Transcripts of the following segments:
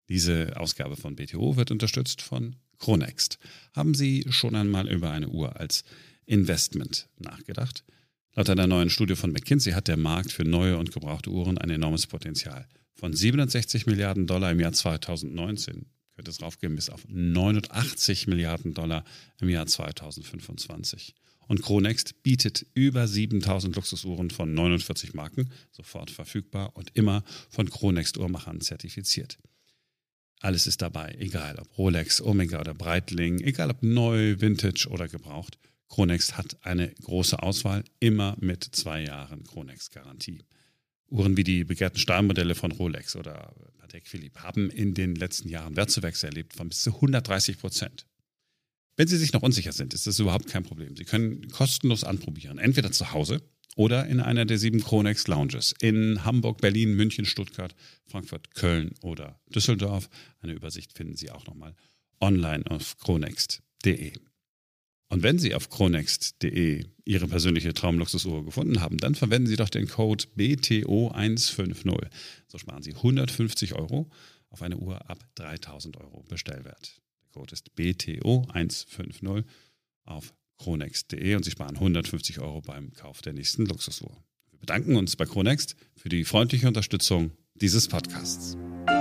Diese Ausgabe von BTO wird unterstützt von Chronext. Haben Sie schon einmal über eine Uhr als Investment nachgedacht? Laut einer neuen Studie von McKinsey hat der Markt für neue und gebrauchte Uhren ein enormes Potenzial. Von 67 Milliarden Dollar im Jahr 2019 könnte es raufgehen bis auf 89 Milliarden Dollar im Jahr 2025. Und Chronext bietet über 7000 Luxusuhren von 49 Marken, sofort verfügbar und immer von Chronext-Uhrmachern zertifiziert. Alles ist dabei, egal ob Rolex, Omega oder Breitling, egal ob neu, Vintage oder gebraucht. Chronext hat eine große Auswahl, immer mit 2 Jahren Chronext-Garantie. Uhren wie die begehrten Stahlmodelle von Rolex oder Patek Philippe haben in den letzten Jahren Wertzuwächse erlebt von bis zu 130%. Wenn Sie sich noch unsicher sind, ist das überhaupt kein Problem. Sie können kostenlos anprobieren, entweder zu Hause oder in einer der 7 Chronext Lounges in Hamburg, Berlin, München, Stuttgart, Frankfurt, Köln oder Düsseldorf. Eine Übersicht finden Sie auch nochmal online auf chronext.de. Und wenn Sie auf chronext.de Ihre persönliche Traumluxusuhr gefunden haben, dann verwenden Sie doch den Code BTO150. So sparen Sie 150 € auf eine Uhr ab 3.000 € Bestellwert. Der Code ist BTO150 auf chronext.de und Sie sparen 150 € beim Kauf der nächsten Luxusuhr. Wir bedanken uns bei Chronext für die freundliche Unterstützung dieses Podcasts.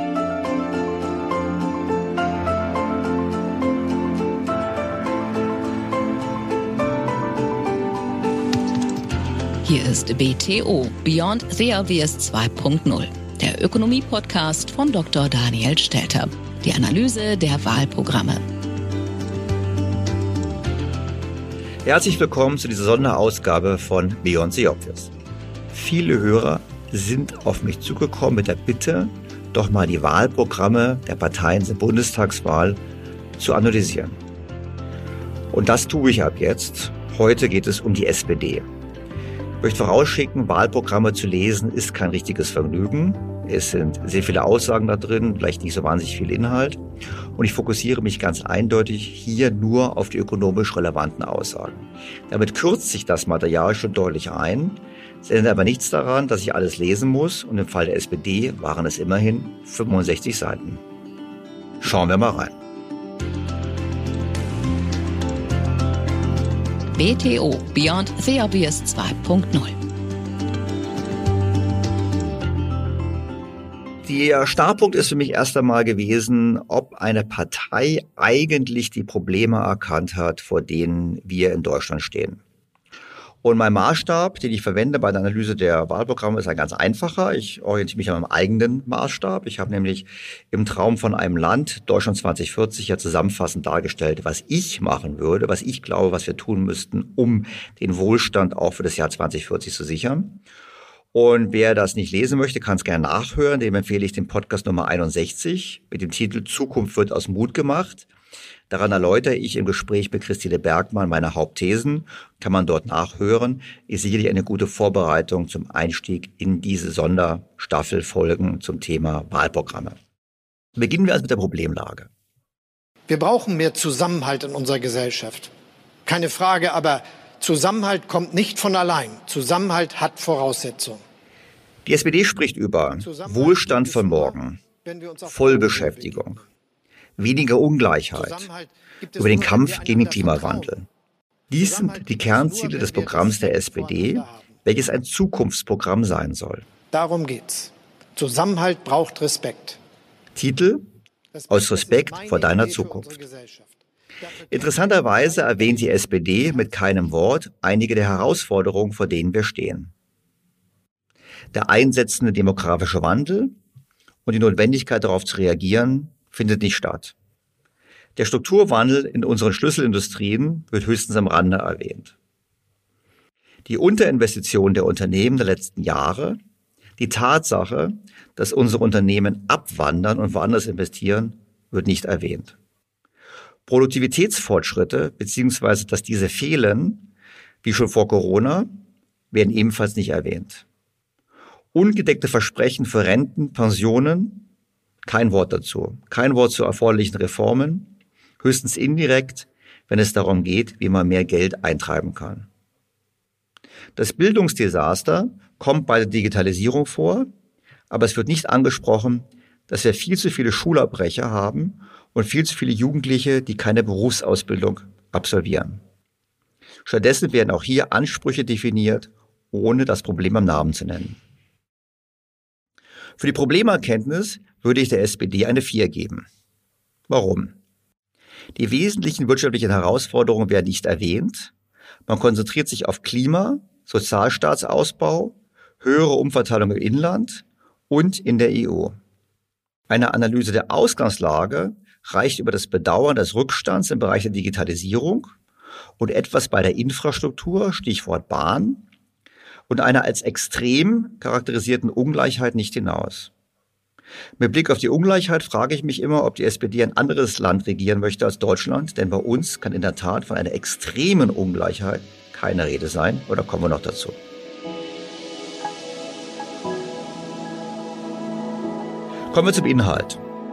Hier ist BTO, Beyond the Obvious 2.0, der Ökonomie-Podcast von Dr. Daniel Stelter. Die Analyse der Wahlprogramme. Herzlich willkommen zu dieser Sonderausgabe von Beyond the Obvious. Viele Hörer sind auf mich zugekommen mit der Bitte, doch mal die Wahlprogramme der Parteien zur Bundestagswahl zu analysieren. Und das tue ich ab jetzt. Heute geht es um die SPD. Ich möchte vorausschicken, Wahlprogramme zu lesen ist kein richtiges Vergnügen. Es sind sehr viele Aussagen da drin, vielleicht nicht so wahnsinnig viel Inhalt. Und ich fokussiere mich ganz eindeutig hier nur auf die ökonomisch relevanten Aussagen. Damit kürzt sich das Material schon deutlich ein. Es ändert aber nichts daran, dass ich alles lesen muss. Und im Fall der SPD waren es immerhin 65 Seiten. Schauen wir mal rein. BTO, Beyond the Obvious 2.0. Der Startpunkt ist für mich erst einmal gewesen, ob eine Partei eigentlich die Probleme erkannt hat, vor denen wir in Deutschland stehen. Und mein Maßstab, den ich verwende bei der Analyse der Wahlprogramme, ist ein ganz einfacher. Ich orientiere mich an meinem eigenen Maßstab. Ich habe nämlich im Traum von einem Land, Deutschland 2040, ja zusammenfassend dargestellt, was ich machen würde, was ich glaube, was wir tun müssten, um den Wohlstand auch für das Jahr 2040 zu sichern. Und wer das nicht lesen möchte, kann es gerne nachhören. Dem empfehle ich den Podcast Nummer 61 mit dem Titel Zukunft wird aus Mut gemacht. Daran erläutere ich im Gespräch mit Christine Bergmann meine Hauptthesen. Kann man dort nachhören. Ist sicherlich eine gute Vorbereitung zum Einstieg in diese Sonderstaffelfolgen zum Thema Wahlprogramme. Beginnen wir also mit der Problemlage. Wir brauchen mehr Zusammenhalt in unserer Gesellschaft. Keine Frage, aber Zusammenhalt kommt nicht von allein. Zusammenhalt hat Voraussetzungen. Die SPD spricht über Wohlstand von morgen, Vollbeschäftigung, weniger Ungleichheit, über den Kampf gegen den Klimawandel. Dies sind die Kernziele des Programms der SPD, welches ein Zukunftsprogramm sein soll. Darum geht's. Zusammenhalt braucht Respekt. Titel: Aus Respekt vor deiner Zukunft. Interessanterweise erwähnt die SPD mit keinem Wort einige der Herausforderungen, vor denen wir stehen. Der einsetzende demografische Wandel und die Notwendigkeit, darauf zu reagieren, findet nicht statt. Der Strukturwandel in unseren Schlüsselindustrien wird höchstens am Rande erwähnt. Die Unterinvestition der Unternehmen der letzten Jahre, die Tatsache, dass unsere Unternehmen abwandern und woanders investieren, wird nicht erwähnt. Produktivitätsfortschritte bzw. dass diese fehlen, wie schon vor Corona, werden ebenfalls nicht erwähnt. Ungedeckte Versprechen für Renten, Pensionen, kein Wort dazu. Kein Wort zu erforderlichen Reformen, höchstens indirekt, wenn es darum geht, wie man mehr Geld eintreiben kann. Das Bildungsdesaster kommt bei der Digitalisierung vor, aber es wird nicht angesprochen, dass wir viel zu viele Schulabbrecher haben und viel zu viele Jugendliche, die keine Berufsausbildung absolvieren. Stattdessen werden auch hier Ansprüche definiert, ohne das Problem am Namen zu nennen. Für die Problemerkenntnis würde ich der SPD eine 4 geben. Warum? Die wesentlichen wirtschaftlichen Herausforderungen werden nicht erwähnt. Man konzentriert sich auf Klima, Sozialstaatsausbau, höhere Umverteilung im Inland und in der EU. Eine Analyse der Ausgangslage reicht über das Bedauern des Rückstands im Bereich der Digitalisierung und etwas bei der Infrastruktur, Stichwort Bahn, und einer als extrem charakterisierten Ungleichheit nicht hinaus. Mit Blick auf die Ungleichheit frage ich mich immer, ob die SPD ein anderes Land regieren möchte als Deutschland, denn bei uns kann in der Tat von einer extremen Ungleichheit keine Rede sein, oder kommen wir noch dazu. Kommen wir zum Inhalt.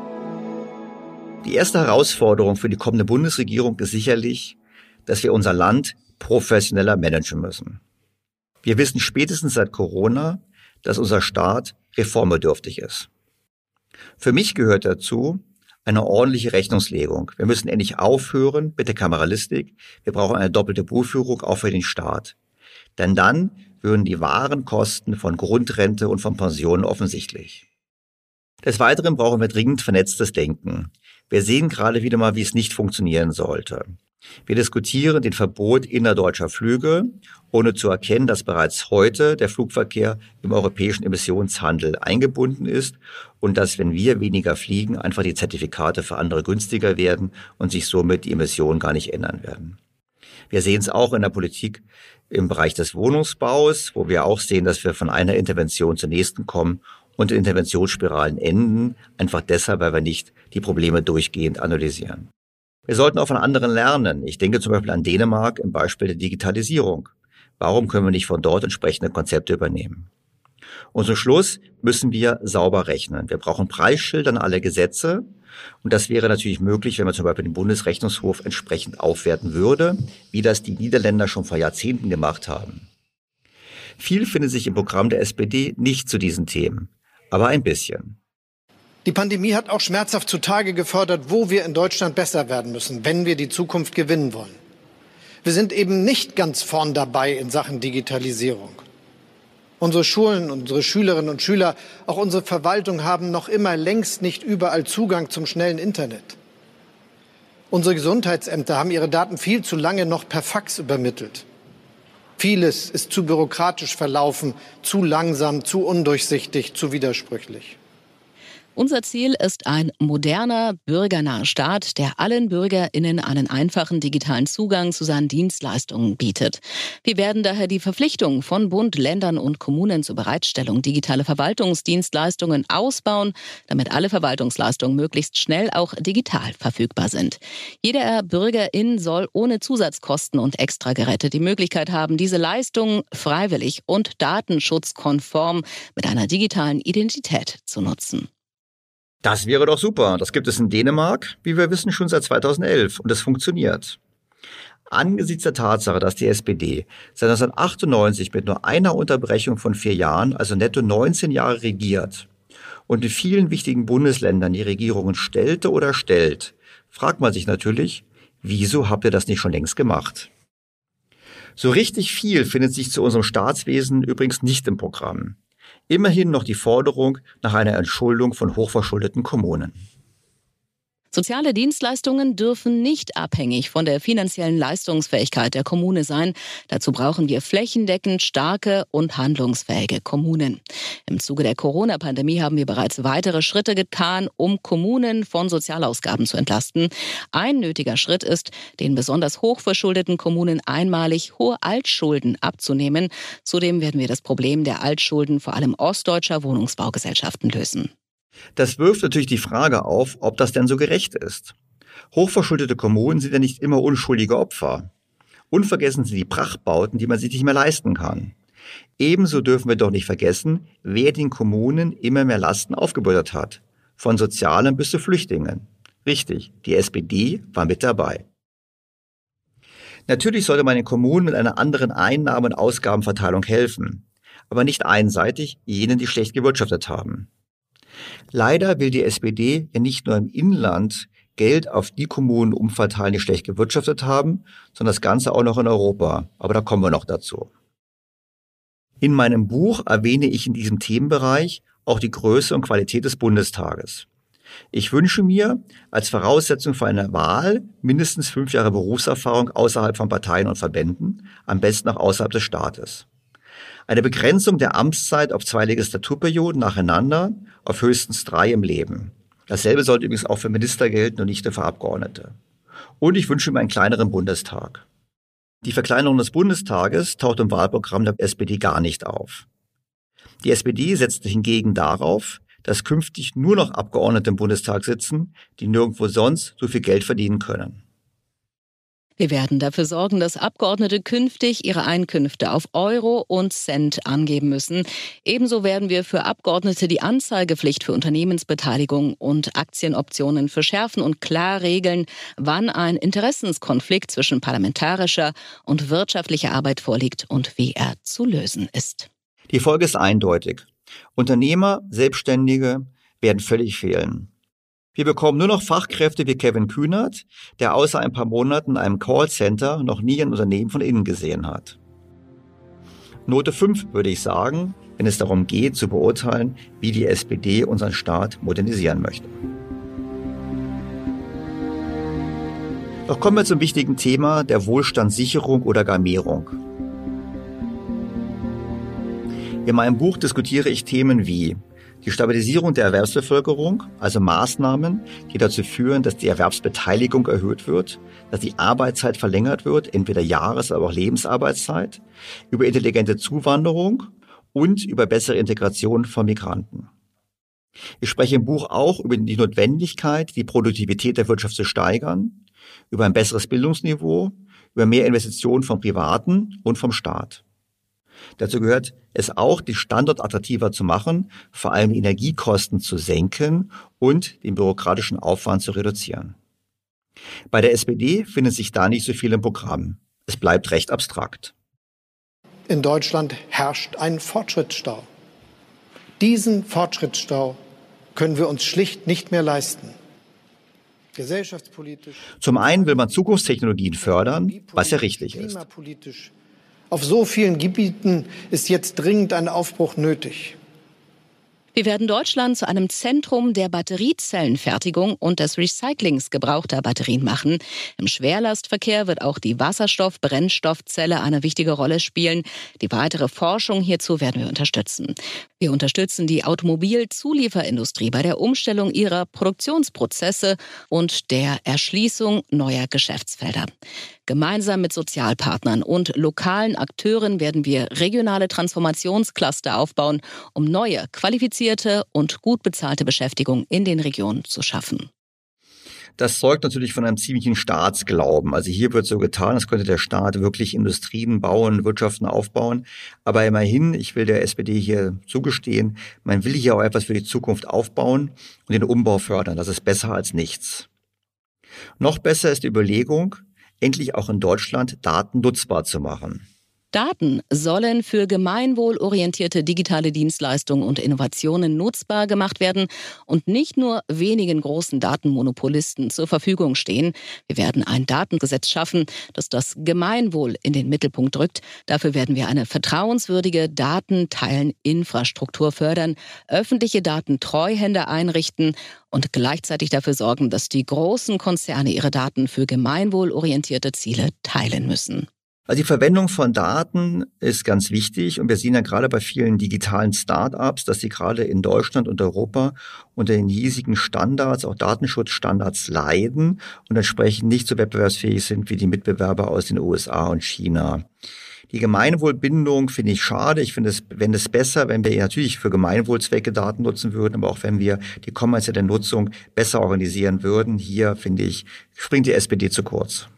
Die erste Herausforderung für die kommende Bundesregierung ist sicherlich, dass wir unser Land professioneller managen müssen. Wir wissen spätestens seit Corona, dass unser Staat reformbedürftig ist. Für mich gehört dazu eine ordentliche Rechnungslegung. Wir müssen endlich aufhören mit der Kameralistik. Wir brauchen eine doppelte Buchführung auch für den Staat. Denn dann würden die wahren Kosten von Grundrente und von Pensionen offensichtlich. Des Weiteren brauchen wir dringend vernetztes Denken. Wir sehen gerade wieder mal, wie es nicht funktionieren sollte. Wir diskutieren den Verbot innerdeutscher Flüge, ohne zu erkennen, dass bereits heute der Flugverkehr im europäischen Emissionshandel eingebunden ist und dass, wenn wir weniger fliegen, einfach die Zertifikate für andere günstiger werden und sich somit die Emissionen gar nicht ändern werden. Wir sehen es auch in der Politik im Bereich des Wohnungsbaus, wo wir auch sehen, dass wir von einer Intervention zur nächsten kommen und in Interventionsspiralen enden, einfach deshalb, weil wir nicht die Probleme durchgehend analysieren. Wir sollten auch von anderen lernen. Ich denke zum Beispiel an Dänemark im Beispiel der Digitalisierung. Warum können wir nicht von dort entsprechende Konzepte übernehmen? Und zum Schluss müssen wir sauber rechnen. Wir brauchen Preisschilder an alle Gesetze. Und das wäre natürlich möglich, wenn man zum Beispiel den Bundesrechnungshof entsprechend aufwerten würde, wie das die Niederländer schon vor Jahrzehnten gemacht haben. Viel findet sich im Programm der SPD nicht zu diesen Themen, aber ein bisschen. Die Pandemie hat auch schmerzhaft zutage gefördert, wo wir in Deutschland besser werden müssen, wenn wir die Zukunft gewinnen wollen. Wir sind eben nicht ganz vorn dabei in Sachen Digitalisierung. Unsere Schulen, unsere Schülerinnen und Schüler, auch unsere Verwaltung haben noch immer längst nicht überall Zugang zum schnellen Internet. Unsere Gesundheitsämter haben ihre Daten viel zu lange noch per Fax übermittelt. Vieles ist zu bürokratisch verlaufen, zu langsam, zu undurchsichtig, zu widersprüchlich. Unser Ziel ist ein moderner, bürgernaher Staat, der allen BürgerInnen einen einfachen digitalen Zugang zu seinen Dienstleistungen bietet. Wir werden daher die Verpflichtung von Bund, Ländern und Kommunen zur Bereitstellung digitaler Verwaltungsdienstleistungen ausbauen, damit alle Verwaltungsleistungen möglichst schnell auch digital verfügbar sind. Jeder BürgerIn soll ohne Zusatzkosten und Extrageräte die Möglichkeit haben, diese Leistungen freiwillig und datenschutzkonform mit einer digitalen Identität zu nutzen. Das wäre doch super. Das gibt es in Dänemark, wie wir wissen, schon seit 2011 und es funktioniert. Angesichts der Tatsache, dass die SPD seit 1998 mit nur einer Unterbrechung von 4 Jahren, also netto 19 Jahre regiert und in vielen wichtigen Bundesländern die Regierungen stellte oder stellt, fragt man sich natürlich, wieso habt ihr das nicht schon längst gemacht? So richtig viel findet sich zu unserem Staatswesen übrigens nicht im Programm. Immerhin noch die Forderung nach einer Entschuldung von hochverschuldeten Kommunen. Soziale Dienstleistungen dürfen nicht abhängig von der finanziellen Leistungsfähigkeit der Kommune sein. Dazu brauchen wir flächendeckend starke und handlungsfähige Kommunen. Im Zuge der Corona-Pandemie haben wir bereits weitere Schritte getan, um Kommunen von Sozialausgaben zu entlasten. Ein nötiger Schritt ist, den besonders hochverschuldeten Kommunen einmalig hohe Altschulden abzunehmen. Zudem werden wir das Problem der Altschulden vor allem ostdeutscher Wohnungsbaugesellschaften lösen. Das wirft natürlich die Frage auf, ob das denn so gerecht ist. Hochverschuldete Kommunen sind ja nicht immer unschuldige Opfer. Unvergessen sind die Prachtbauten, die man sich nicht mehr leisten kann. Ebenso dürfen wir doch nicht vergessen, wer den Kommunen immer mehr Lasten aufgebürdet hat. Von Sozialen bis zu Flüchtlingen. Richtig, die SPD war mit dabei. Natürlich sollte man den Kommunen mit einer anderen Einnahmen- und Ausgabenverteilung helfen, aber nicht einseitig jenen, die schlecht gewirtschaftet haben. Leider will die SPD ja nicht nur im Inland Geld auf die Kommunen umverteilen, die schlecht gewirtschaftet haben, sondern das Ganze auch noch in Europa. Aber da kommen wir noch dazu. In meinem Buch erwähne ich in diesem Themenbereich auch die Größe und Qualität des Bundestages. Ich wünsche mir als Voraussetzung für eine Wahl mindestens 5 Jahre Berufserfahrung außerhalb von Parteien und Verbänden, am besten auch außerhalb des Staates. Eine Begrenzung der Amtszeit auf 2 Legislaturperioden nacheinander, auf höchstens 3 im Leben. Dasselbe sollte übrigens auch für Minister gelten und nicht nur für Abgeordnete. Und ich wünsche mir einen kleineren Bundestag. Die Verkleinerung des Bundestages taucht im Wahlprogramm der SPD gar nicht auf. Die SPD setzt hingegen darauf, dass künftig nur noch Abgeordnete im Bundestag sitzen, die nirgendwo sonst so viel Geld verdienen können. Wir werden dafür sorgen, dass Abgeordnete künftig ihre Einkünfte auf Euro und Cent angeben müssen. Ebenso werden wir für Abgeordnete die Anzeigepflicht für Unternehmensbeteiligung und Aktienoptionen verschärfen und klar regeln, wann ein Interessenskonflikt zwischen parlamentarischer und wirtschaftlicher Arbeit vorliegt und wie er zu lösen ist. Die Folge ist eindeutig. Unternehmer, Selbstständige werden völlig fehlen. Wir bekommen nur noch Fachkräfte wie Kevin Kühnert, der außer ein paar Monaten in einem Callcenter noch nie ein Unternehmen von innen gesehen hat. Note 5 würde ich sagen, wenn es darum geht, zu beurteilen, wie die SPD unseren Staat modernisieren möchte. Doch kommen wir zum wichtigen Thema der Wohlstandssicherung oder gar Mehrung. In meinem Buch diskutiere ich Themen wie die Stabilisierung der Erwerbsbevölkerung, also Maßnahmen, die dazu führen, dass die Erwerbsbeteiligung erhöht wird, dass die Arbeitszeit verlängert wird, entweder Jahres-, aber auch Lebensarbeitszeit, über intelligente Zuwanderung und über bessere Integration von Migranten. Ich spreche im Buch auch über die Notwendigkeit, die Produktivität der Wirtschaft zu steigern, über ein besseres Bildungsniveau, über mehr Investitionen vom Privaten und vom Staat. Dazu gehört es auch, den Standort attraktiver zu machen, vor allem die Energiekosten zu senken und den bürokratischen Aufwand zu reduzieren. Bei der SPD findet sich da nicht so viel im Programm. Es bleibt recht abstrakt. In Deutschland herrscht ein Fortschrittsstau. Diesen Fortschrittsstau können wir uns schlicht nicht mehr leisten. Gesellschaftspolitisch. Zum einen will man Zukunftstechnologien fördern, was ja richtig ist. Klimapolitisch. Auf so vielen Gebieten ist jetzt dringend ein Aufbruch nötig. Wir werden Deutschland zu einem Zentrum der Batteriezellenfertigung und des Recyclings gebrauchter Batterien machen. Im Schwerlastverkehr wird auch die Wasserstoff-Brennstoffzelle eine wichtige Rolle spielen. Die weitere Forschung hierzu werden wir unterstützen. Wir unterstützen die Automobilzulieferindustrie bei der Umstellung ihrer Produktionsprozesse und der Erschließung neuer Geschäftsfelder. Gemeinsam mit Sozialpartnern und lokalen Akteuren werden wir regionale Transformationscluster aufbauen, um neue, qualifizierte und gut bezahlte Beschäftigung in den Regionen zu schaffen. Das zeugt natürlich von einem ziemlichen Staatsglauben. Also hier wird so getan, als könnte der Staat wirklich Industrien bauen, Wirtschaften aufbauen. Aber immerhin, ich will der SPD hier zugestehen, man will hier auch etwas für die Zukunft aufbauen und den Umbau fördern. Das ist besser als nichts. Noch besser ist die Überlegung, endlich auch in Deutschland Daten nutzbar zu machen. Daten sollen für gemeinwohlorientierte digitale Dienstleistungen und Innovationen nutzbar gemacht werden und nicht nur wenigen großen Datenmonopolisten zur Verfügung stehen. Wir werden ein Datengesetz schaffen, das das Gemeinwohl in den Mittelpunkt rückt. Dafür werden wir eine vertrauenswürdige Datenteilen-Infrastruktur fördern, öffentliche Datentreuhänder einrichten und gleichzeitig dafür sorgen, dass die großen Konzerne ihre Daten für gemeinwohlorientierte Ziele teilen müssen. Also die Verwendung von Daten ist ganz wichtig und wir sehen ja gerade bei vielen digitalen Start-ups, dass sie gerade in Deutschland und Europa unter den hiesigen Standards, auch Datenschutzstandards leiden und entsprechend nicht so wettbewerbsfähig sind wie die Mitbewerber aus den USA und China. Die Gemeinwohlbindung finde ich schade. Ich finde es besser, wenn wir natürlich für Gemeinwohlzwecke Daten nutzen würden, aber auch wenn wir die kommerzielle Nutzung besser organisieren würden. Hier, finde ich, springt die SPD zu kurz.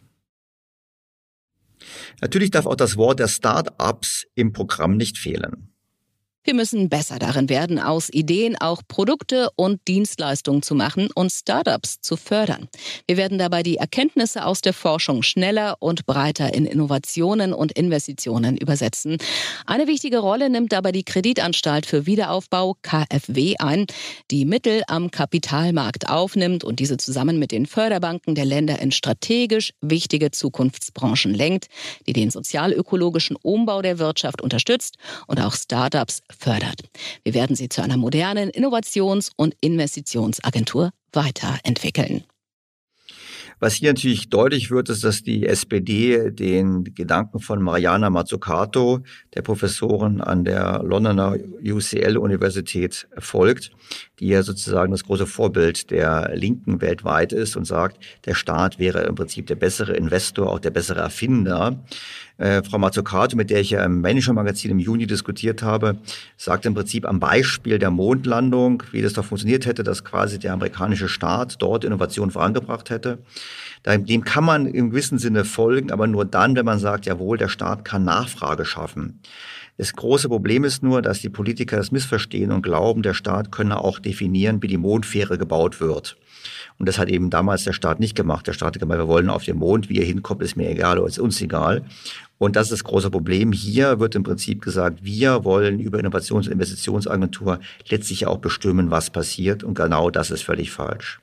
Natürlich darf auch das Wort der Start-ups im Programm nicht fehlen. Wir müssen besser darin werden, aus Ideen auch Produkte und Dienstleistungen zu machen und Startups zu fördern. Wir werden dabei die Erkenntnisse aus der Forschung schneller und breiter in Innovationen und Investitionen übersetzen. Eine wichtige Rolle nimmt dabei die Kreditanstalt für Wiederaufbau KfW ein, die Mittel am Kapitalmarkt aufnimmt und diese zusammen mit den Förderbanken der Länder in strategisch wichtige Zukunftsbranchen lenkt, die den sozial-ökologischen Umbau der Wirtschaft unterstützt und auch Startups fördert. Wir werden sie zu einer modernen Innovations- und Investitionsagentur weiterentwickeln. Was hier natürlich deutlich wird, ist, dass die SPD den Gedanken von Mariana Mazzucato, der Professorin an der Londoner UCL-Universität, folgt, die ja sozusagen das große Vorbild der Linken weltweit ist und sagt, der Staat wäre im Prinzip der bessere Investor, auch der bessere Erfinder. Frau Mazzucato, mit der ich ja im Manager-Magazin im Juni diskutiert habe, sagt im Prinzip am Beispiel der Mondlandung, wie das doch funktioniert hätte, dass quasi der amerikanische Staat dort Innovation vorangebracht hätte. Dem kann man im gewissen Sinne folgen, aber nur dann, wenn man sagt, jawohl, der Staat kann Nachfrage schaffen. Das große Problem ist nur, dass die Politiker das missverstehen und glauben, der Staat könne auch definieren, wie die Mondfähre gebaut wird. Und das hat eben damals der Staat nicht gemacht. Der Staat hat gesagt, wir wollen auf den Mond, wie er hinkommt, ist mir egal oder ist uns egal. Und das ist das große Problem. Hier wird im Prinzip gesagt, wir wollen über Innovations- und Investitionsagentur letztlich auch bestimmen, was passiert. Und genau das ist völlig falsch.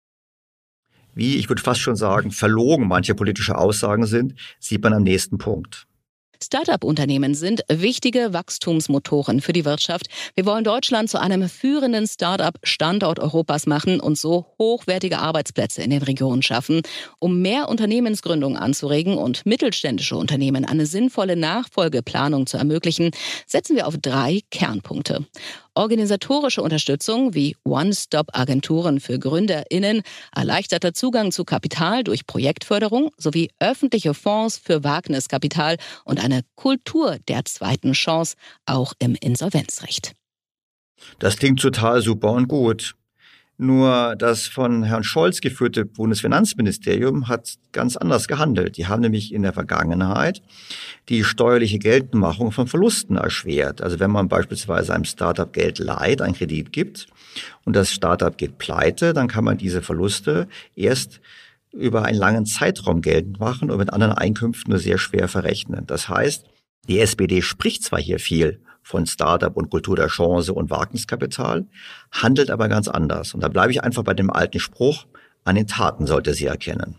Wie, ich würde fast schon sagen, verlogen manche politische Aussagen sind, sieht man am nächsten Punkt. Start-up-Unternehmen sind wichtige Wachstumsmotoren für die Wirtschaft. Wir wollen Deutschland zu einem führenden Start-up-Standort Europas machen und so hochwertige Arbeitsplätze in den Regionen schaffen. Um mehr Unternehmensgründung anzuregen und mittelständische Unternehmen eine sinnvolle Nachfolgeplanung zu ermöglichen, setzen wir auf 3 Kernpunkte. Organisatorische Unterstützung wie One-Stop-Agenturen für GründerInnen, erleichterter Zugang zu Kapital durch Projektförderung sowie öffentliche Fonds für Wagniskapital und eine Kultur der zweiten Chance, auch im Insolvenzrecht. Das klingt total super und gut. Nur das von Herrn Scholz geführte Bundesfinanzministerium hat ganz anders gehandelt. Die haben nämlich in der Vergangenheit die steuerliche Geltendmachung von Verlusten erschwert. Also wenn man beispielsweise einem Startup Geld leiht, einen Kredit gibt und das Startup geht pleite, dann kann man diese Verluste erst über einen langen Zeitraum geltend machen und mit anderen Einkünften nur sehr schwer verrechnen. Das heißt, die SPD spricht zwar hier viel von Startup und Kultur der Chance und Wagniskapital, handelt aber ganz anders. Und da bleibe ich einfach bei dem alten Spruch, an den Taten sollte sie erkennen.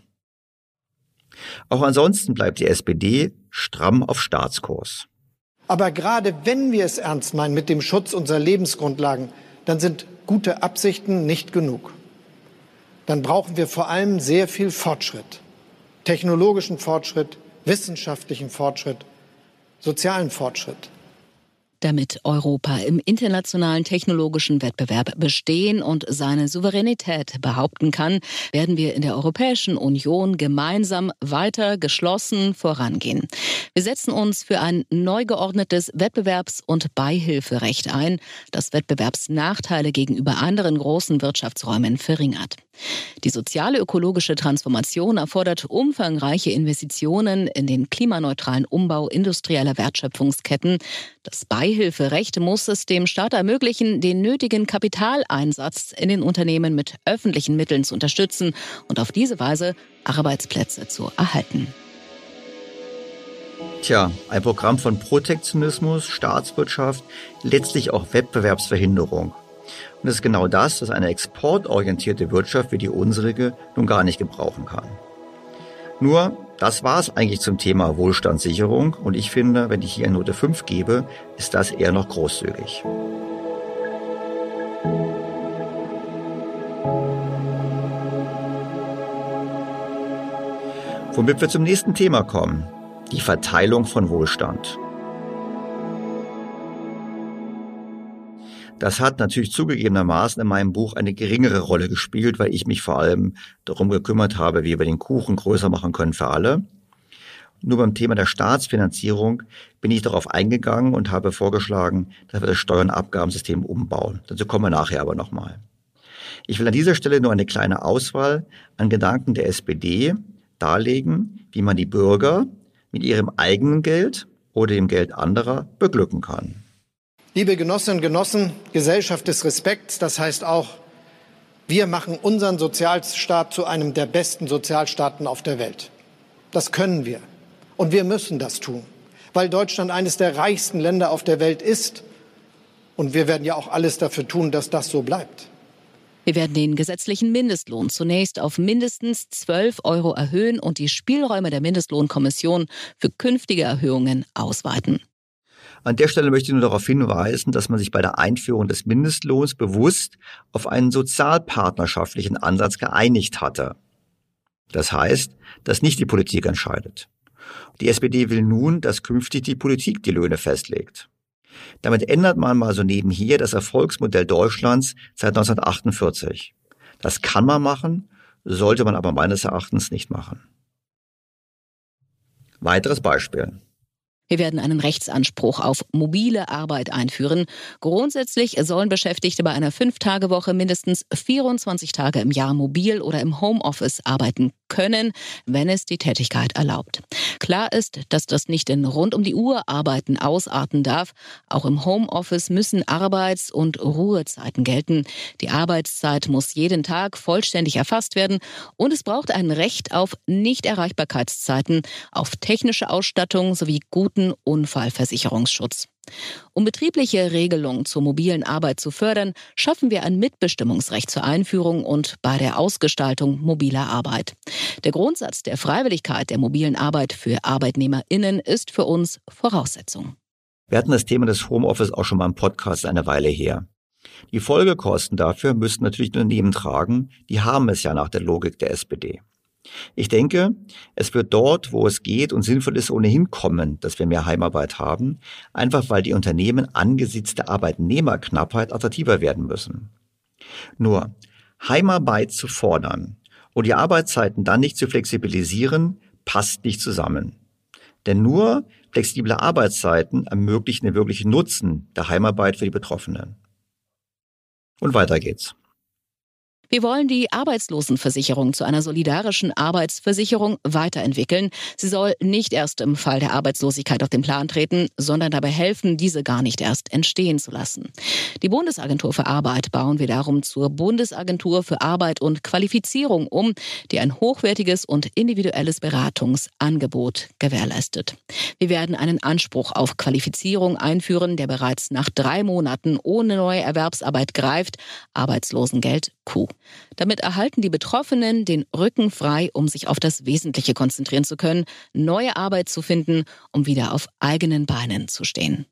Auch ansonsten bleibt die SPD stramm auf Staatskurs. Aber gerade wenn wir es ernst meinen mit dem Schutz unserer Lebensgrundlagen, dann sind gute Absichten nicht genug. Dann brauchen wir vor allem sehr viel Fortschritt. Technologischen Fortschritt, wissenschaftlichen Fortschritt, sozialen Fortschritt. Damit Europa im internationalen technologischen Wettbewerb bestehen und seine Souveränität behaupten kann, werden wir in der Europäischen Union gemeinsam weiter geschlossen vorangehen. Wir setzen uns für ein neu geordnetes Wettbewerbs- und Beihilferecht ein, das Wettbewerbsnachteile gegenüber anderen großen Wirtschaftsräumen verringert. Die soziale ökologische Transformation erfordert umfangreiche Investitionen in den klimaneutralen Umbau industrieller Wertschöpfungsketten. Das Beihilferecht muss es dem Staat ermöglichen, den nötigen Kapitaleinsatz in den Unternehmen mit öffentlichen Mitteln zu unterstützen und auf diese Weise Arbeitsplätze zu erhalten. Tja, ein Programm von Protektionismus, Staatswirtschaft, letztlich auch Wettbewerbsverhinderung. Und das ist genau das, was eine exportorientierte Wirtschaft wie die unsere nun gar nicht gebrauchen kann. Nur, das war es eigentlich zum Thema Wohlstandssicherung. Und ich finde, wenn ich hier eine Note 5 gebe, ist das eher noch großzügig. Womit wir zum nächsten Thema kommen. Die Verteilung von Wohlstand. Das hat natürlich zugegebenermaßen in meinem Buch eine geringere Rolle gespielt, weil ich mich vor allem darum gekümmert habe, wie wir den Kuchen größer machen können für alle. Nur beim Thema der Staatsfinanzierung bin ich darauf eingegangen und habe vorgeschlagen, dass wir das Steuer- und Abgabensystem umbauen. Dazu kommen wir nachher aber nochmal. Ich will an dieser Stelle nur eine kleine Auswahl an Gedanken der SPD darlegen, wie man die Bürger mit ihrem eigenen Geld oder dem Geld anderer beglücken kann. Liebe Genossinnen und Genossen, Gesellschaft des Respekts, das heißt auch, wir machen unseren Sozialstaat zu einem der besten Sozialstaaten auf der Welt. Das können wir. Und wir müssen das tun, weil Deutschland eines der reichsten Länder auf der Welt ist. Und wir werden ja auch alles dafür tun, dass das so bleibt. Wir werden den gesetzlichen Mindestlohn zunächst auf mindestens 12 € erhöhen und die Spielräume der Mindestlohnkommission für künftige Erhöhungen ausweiten. An der Stelle möchte ich nur darauf hinweisen, dass man sich bei der Einführung des Mindestlohns bewusst auf einen sozialpartnerschaftlichen Ansatz geeinigt hatte. Das heißt, dass nicht die Politik entscheidet. Die SPD will nun, dass künftig die Politik die Löhne festlegt. Damit ändert man mal so nebenher das Erfolgsmodell Deutschlands seit 1948. Das kann man machen, sollte man aber meines Erachtens nicht machen. Weiteres Beispiel. Wir werden einen Rechtsanspruch auf mobile Arbeit einführen. Grundsätzlich sollen Beschäftigte bei einer 5-Tage-Woche mindestens 24 Tage im Jahr mobil oder im Homeoffice arbeiten können, wenn es die Tätigkeit erlaubt. Klar ist, dass das nicht in Rund-um-die-Uhr-Arbeiten ausarten darf. Auch im Homeoffice müssen Arbeits- und Ruhezeiten gelten. Die Arbeitszeit muss jeden Tag vollständig erfasst werden und es braucht ein Recht auf Nichterreichbarkeitszeiten, auf technische Ausstattung sowie guten Unfallversicherungsschutz. Um betriebliche Regelungen zur mobilen Arbeit zu fördern, schaffen wir ein Mitbestimmungsrecht zur Einführung und bei der Ausgestaltung mobiler Arbeit. Der Grundsatz der Freiwilligkeit der mobilen Arbeit für ArbeitnehmerInnen ist für uns Voraussetzung. Wir hatten das Thema des Homeoffice auch schon mal im Podcast eine Weile her. Die Folgekosten dafür müssten natürlich die Unternehmen tragen, die haben es ja nach der Logik der SPD. Ich denke, es wird dort, wo es geht und sinnvoll ist, ohnehin kommen, dass wir mehr Heimarbeit haben, einfach weil die Unternehmen angesichts der Arbeitnehmerknappheit attraktiver werden müssen. Nur, Heimarbeit zu fordern und die Arbeitszeiten dann nicht zu flexibilisieren, passt nicht zusammen. Denn nur flexible Arbeitszeiten ermöglichen den wirklichen Nutzen der Heimarbeit für die Betroffenen. Und weiter geht's. Wir wollen die Arbeitslosenversicherung zu einer solidarischen Arbeitsversicherung weiterentwickeln. Sie soll nicht erst im Fall der Arbeitslosigkeit auf den Plan treten, sondern dabei helfen, diese gar nicht erst entstehen zu lassen. Die Bundesagentur für Arbeit bauen wir darum zur Bundesagentur für Arbeit und Qualifizierung um, die ein hochwertiges und individuelles Beratungsangebot gewährleistet. Wir werden einen Anspruch auf Qualifizierung einführen, der bereits nach 3 Monaten ohne neue Erwerbsarbeit greift, Arbeitslosengeld Q. Damit erhalten die Betroffenen den Rücken frei, um sich auf das Wesentliche konzentrieren zu können, neue Arbeit zu finden, um wieder auf eigenen Beinen zu stehen.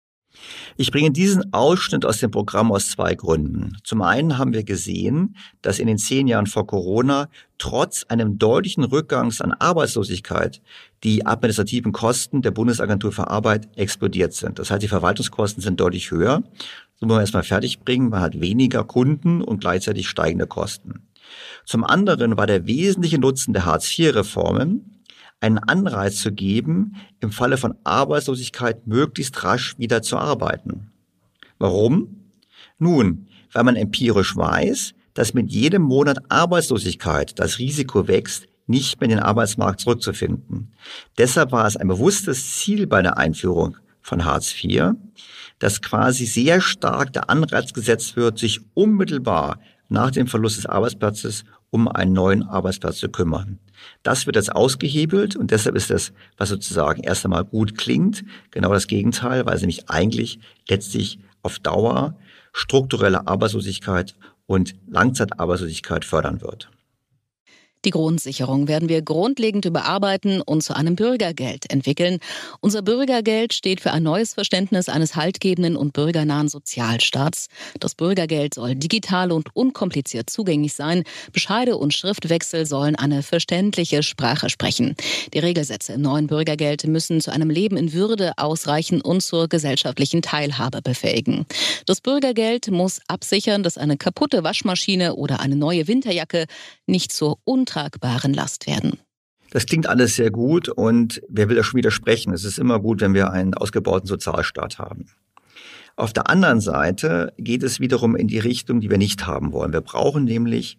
Ich bringe diesen Ausschnitt aus dem Programm aus 2 Gründen. Zum einen haben wir gesehen, dass in den 10 Jahren vor Corona trotz einem deutlichen Rückgangs an Arbeitslosigkeit die administrativen Kosten der Bundesagentur für Arbeit explodiert sind. Das heißt, die Verwaltungskosten sind deutlich höher. Das muss man erstmal fertig bringen. Man hat weniger Kunden und gleichzeitig steigende Kosten. Zum anderen war der wesentliche Nutzen der Hartz-IV-Reformen, einen Anreiz zu geben, im Falle von Arbeitslosigkeit möglichst rasch wieder zu arbeiten. Warum? Nun, weil man empirisch weiß, dass mit jedem Monat Arbeitslosigkeit das Risiko wächst, nicht mehr in den Arbeitsmarkt zurückzufinden. Deshalb war es ein bewusstes Ziel bei der Einführung von Hartz IV, dass quasi sehr stark der Anreiz gesetzt wird, sich unmittelbar nach dem Verlust des Arbeitsplatzes um einen neuen Arbeitsplatz zu kümmern. Das wird jetzt ausgehebelt und deshalb ist das, was sozusagen erst einmal gut klingt, genau das Gegenteil, weil es nämlich eigentlich letztlich auf Dauer strukturelle Arbeitslosigkeit und Langzeitarbeitslosigkeit fördern wird. Die Grundsicherung werden wir grundlegend überarbeiten und zu einem Bürgergeld entwickeln. Unser Bürgergeld steht für ein neues Verständnis eines haltgebenden und bürgernahen Sozialstaats. Das Bürgergeld soll digital und unkompliziert zugänglich sein. Bescheide und Schriftwechsel sollen eine verständliche Sprache sprechen. Die Regelsätze im neuen Bürgergeld müssen zu einem Leben in Würde ausreichen und zur gesellschaftlichen Teilhabe befähigen. Das Bürgergeld muss absichern, dass eine kaputte Waschmaschine oder eine neue Winterjacke nicht zur untragbaren Last werden. Das klingt alles sehr gut und wer will da schon widersprechen? Es ist immer gut, wenn wir einen ausgebauten Sozialstaat haben. Auf der anderen Seite geht es wiederum in die Richtung, die wir nicht haben wollen. Wir brauchen nämlich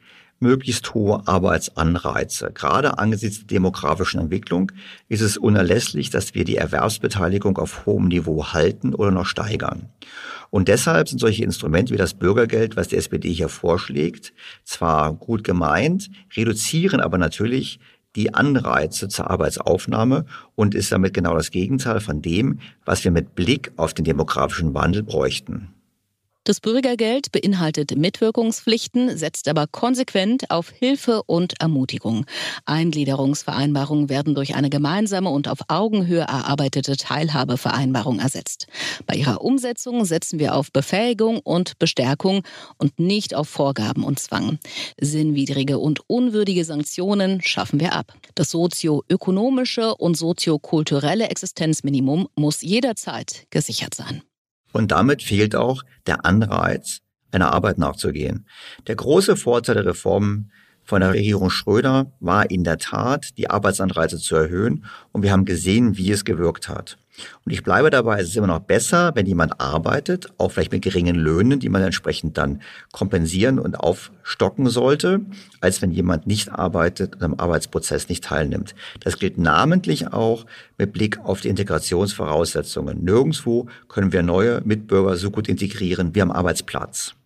möglichst hohe Arbeitsanreize. Gerade angesichts der demografischen Entwicklung ist es unerlässlich, dass wir die Erwerbsbeteiligung auf hohem Niveau halten oder noch steigern. Und deshalb sind solche Instrumente wie das Bürgergeld, was die SPD hier vorschlägt, zwar gut gemeint, reduzieren aber natürlich die Anreize zur Arbeitsaufnahme und ist damit genau das Gegenteil von dem, was wir mit Blick auf den demografischen Wandel bräuchten. Das Bürgergeld beinhaltet Mitwirkungspflichten, setzt aber konsequent auf Hilfe und Ermutigung. Eingliederungsvereinbarungen werden durch eine gemeinsame und auf Augenhöhe erarbeitete Teilhabevereinbarung ersetzt. Bei ihrer Umsetzung setzen wir auf Befähigung und Bestärkung und nicht auf Vorgaben und Zwang. Sinnwidrige und unwürdige Sanktionen schaffen wir ab. Das sozioökonomische und soziokulturelle Existenzminimum muss jederzeit gesichert sein. Und damit fehlt auch der Anreiz, einer Arbeit nachzugehen. Der große Vorteil der Reformen von der Regierung Schröder war in der Tat, die Arbeitsanreize zu erhöhen. Und wir haben gesehen, wie es gewirkt hat. Und ich bleibe dabei, es ist immer noch besser, wenn jemand arbeitet, auch vielleicht mit geringen Löhnen, die man entsprechend dann kompensieren und aufstocken sollte, als wenn jemand nicht arbeitet und am Arbeitsprozess nicht teilnimmt. Das gilt namentlich auch mit Blick auf die Integrationsvoraussetzungen. Nirgendwo können wir neue Mitbürger so gut integrieren wie am Arbeitsplatz.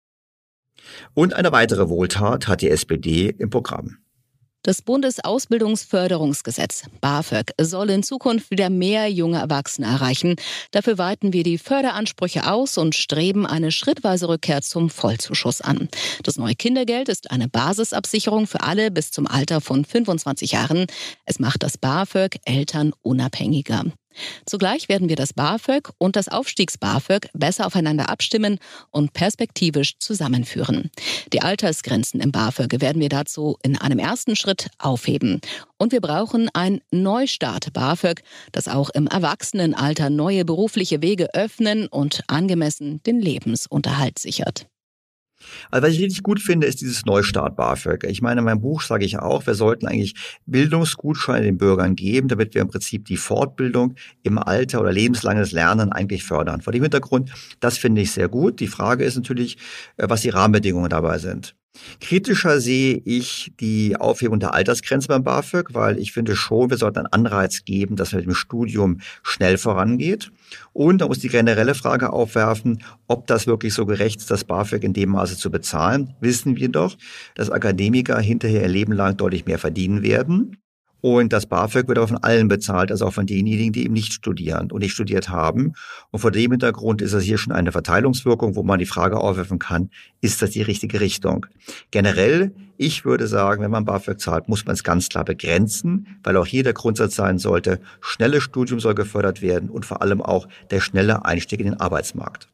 Und eine weitere Wohltat hat die SPD im Programm. Das Bundesausbildungsförderungsgesetz BAföG soll in Zukunft wieder mehr junge Erwachsene erreichen. Dafür weiten wir die Förderansprüche aus und streben eine schrittweise Rückkehr zum Vollzuschuss an. Das neue Kindergeld ist eine Basisabsicherung für alle bis zum Alter von 25 Jahren. Es macht das BAföG Eltern unabhängiger. Zugleich werden wir das BAföG und das Aufstiegs-BAföG besser aufeinander abstimmen und perspektivisch zusammenführen. Die Altersgrenzen im BAföG werden wir dazu in einem ersten Schritt aufheben. Und wir brauchen ein Neustart BAföG, das auch im Erwachsenenalter neue berufliche Wege öffnen und angemessen den Lebensunterhalt sichert. Also was ich richtig gut finde, ist dieses Neustart BAföG. Ich meine, in meinem Buch sage ich auch, wir sollten eigentlich Bildungsgutscheine den Bürgern geben, damit wir im Prinzip die Fortbildung im Alter oder lebenslanges Lernen eigentlich fördern. Vor dem Hintergrund, das finde ich sehr gut. Die Frage ist natürlich, was die Rahmenbedingungen dabei sind. Kritischer sehe ich die Aufhebung der Altersgrenze beim BAföG, weil ich finde schon, wir sollten einen Anreiz geben, dass mit dem Studium schnell vorangeht. Und da muss die generelle Frage aufwerfen, ob das wirklich so gerecht ist, das BAföG in dem Maße zu bezahlen. Wissen wir doch, dass Akademiker hinterher ihr Leben lang deutlich mehr verdienen werden. Und das BAföG wird aber von allen bezahlt, also auch von denjenigen, die eben nicht studieren und nicht studiert haben. Und vor dem Hintergrund ist das hier schon eine Verteilungswirkung, wo man die Frage aufwerfen kann, ist das die richtige Richtung? Generell, ich würde sagen, wenn man BAföG zahlt, muss man es ganz klar begrenzen, weil auch hier der Grundsatz sein sollte, schnelles Studium soll gefördert werden und vor allem auch der schnelle Einstieg in den Arbeitsmarkt.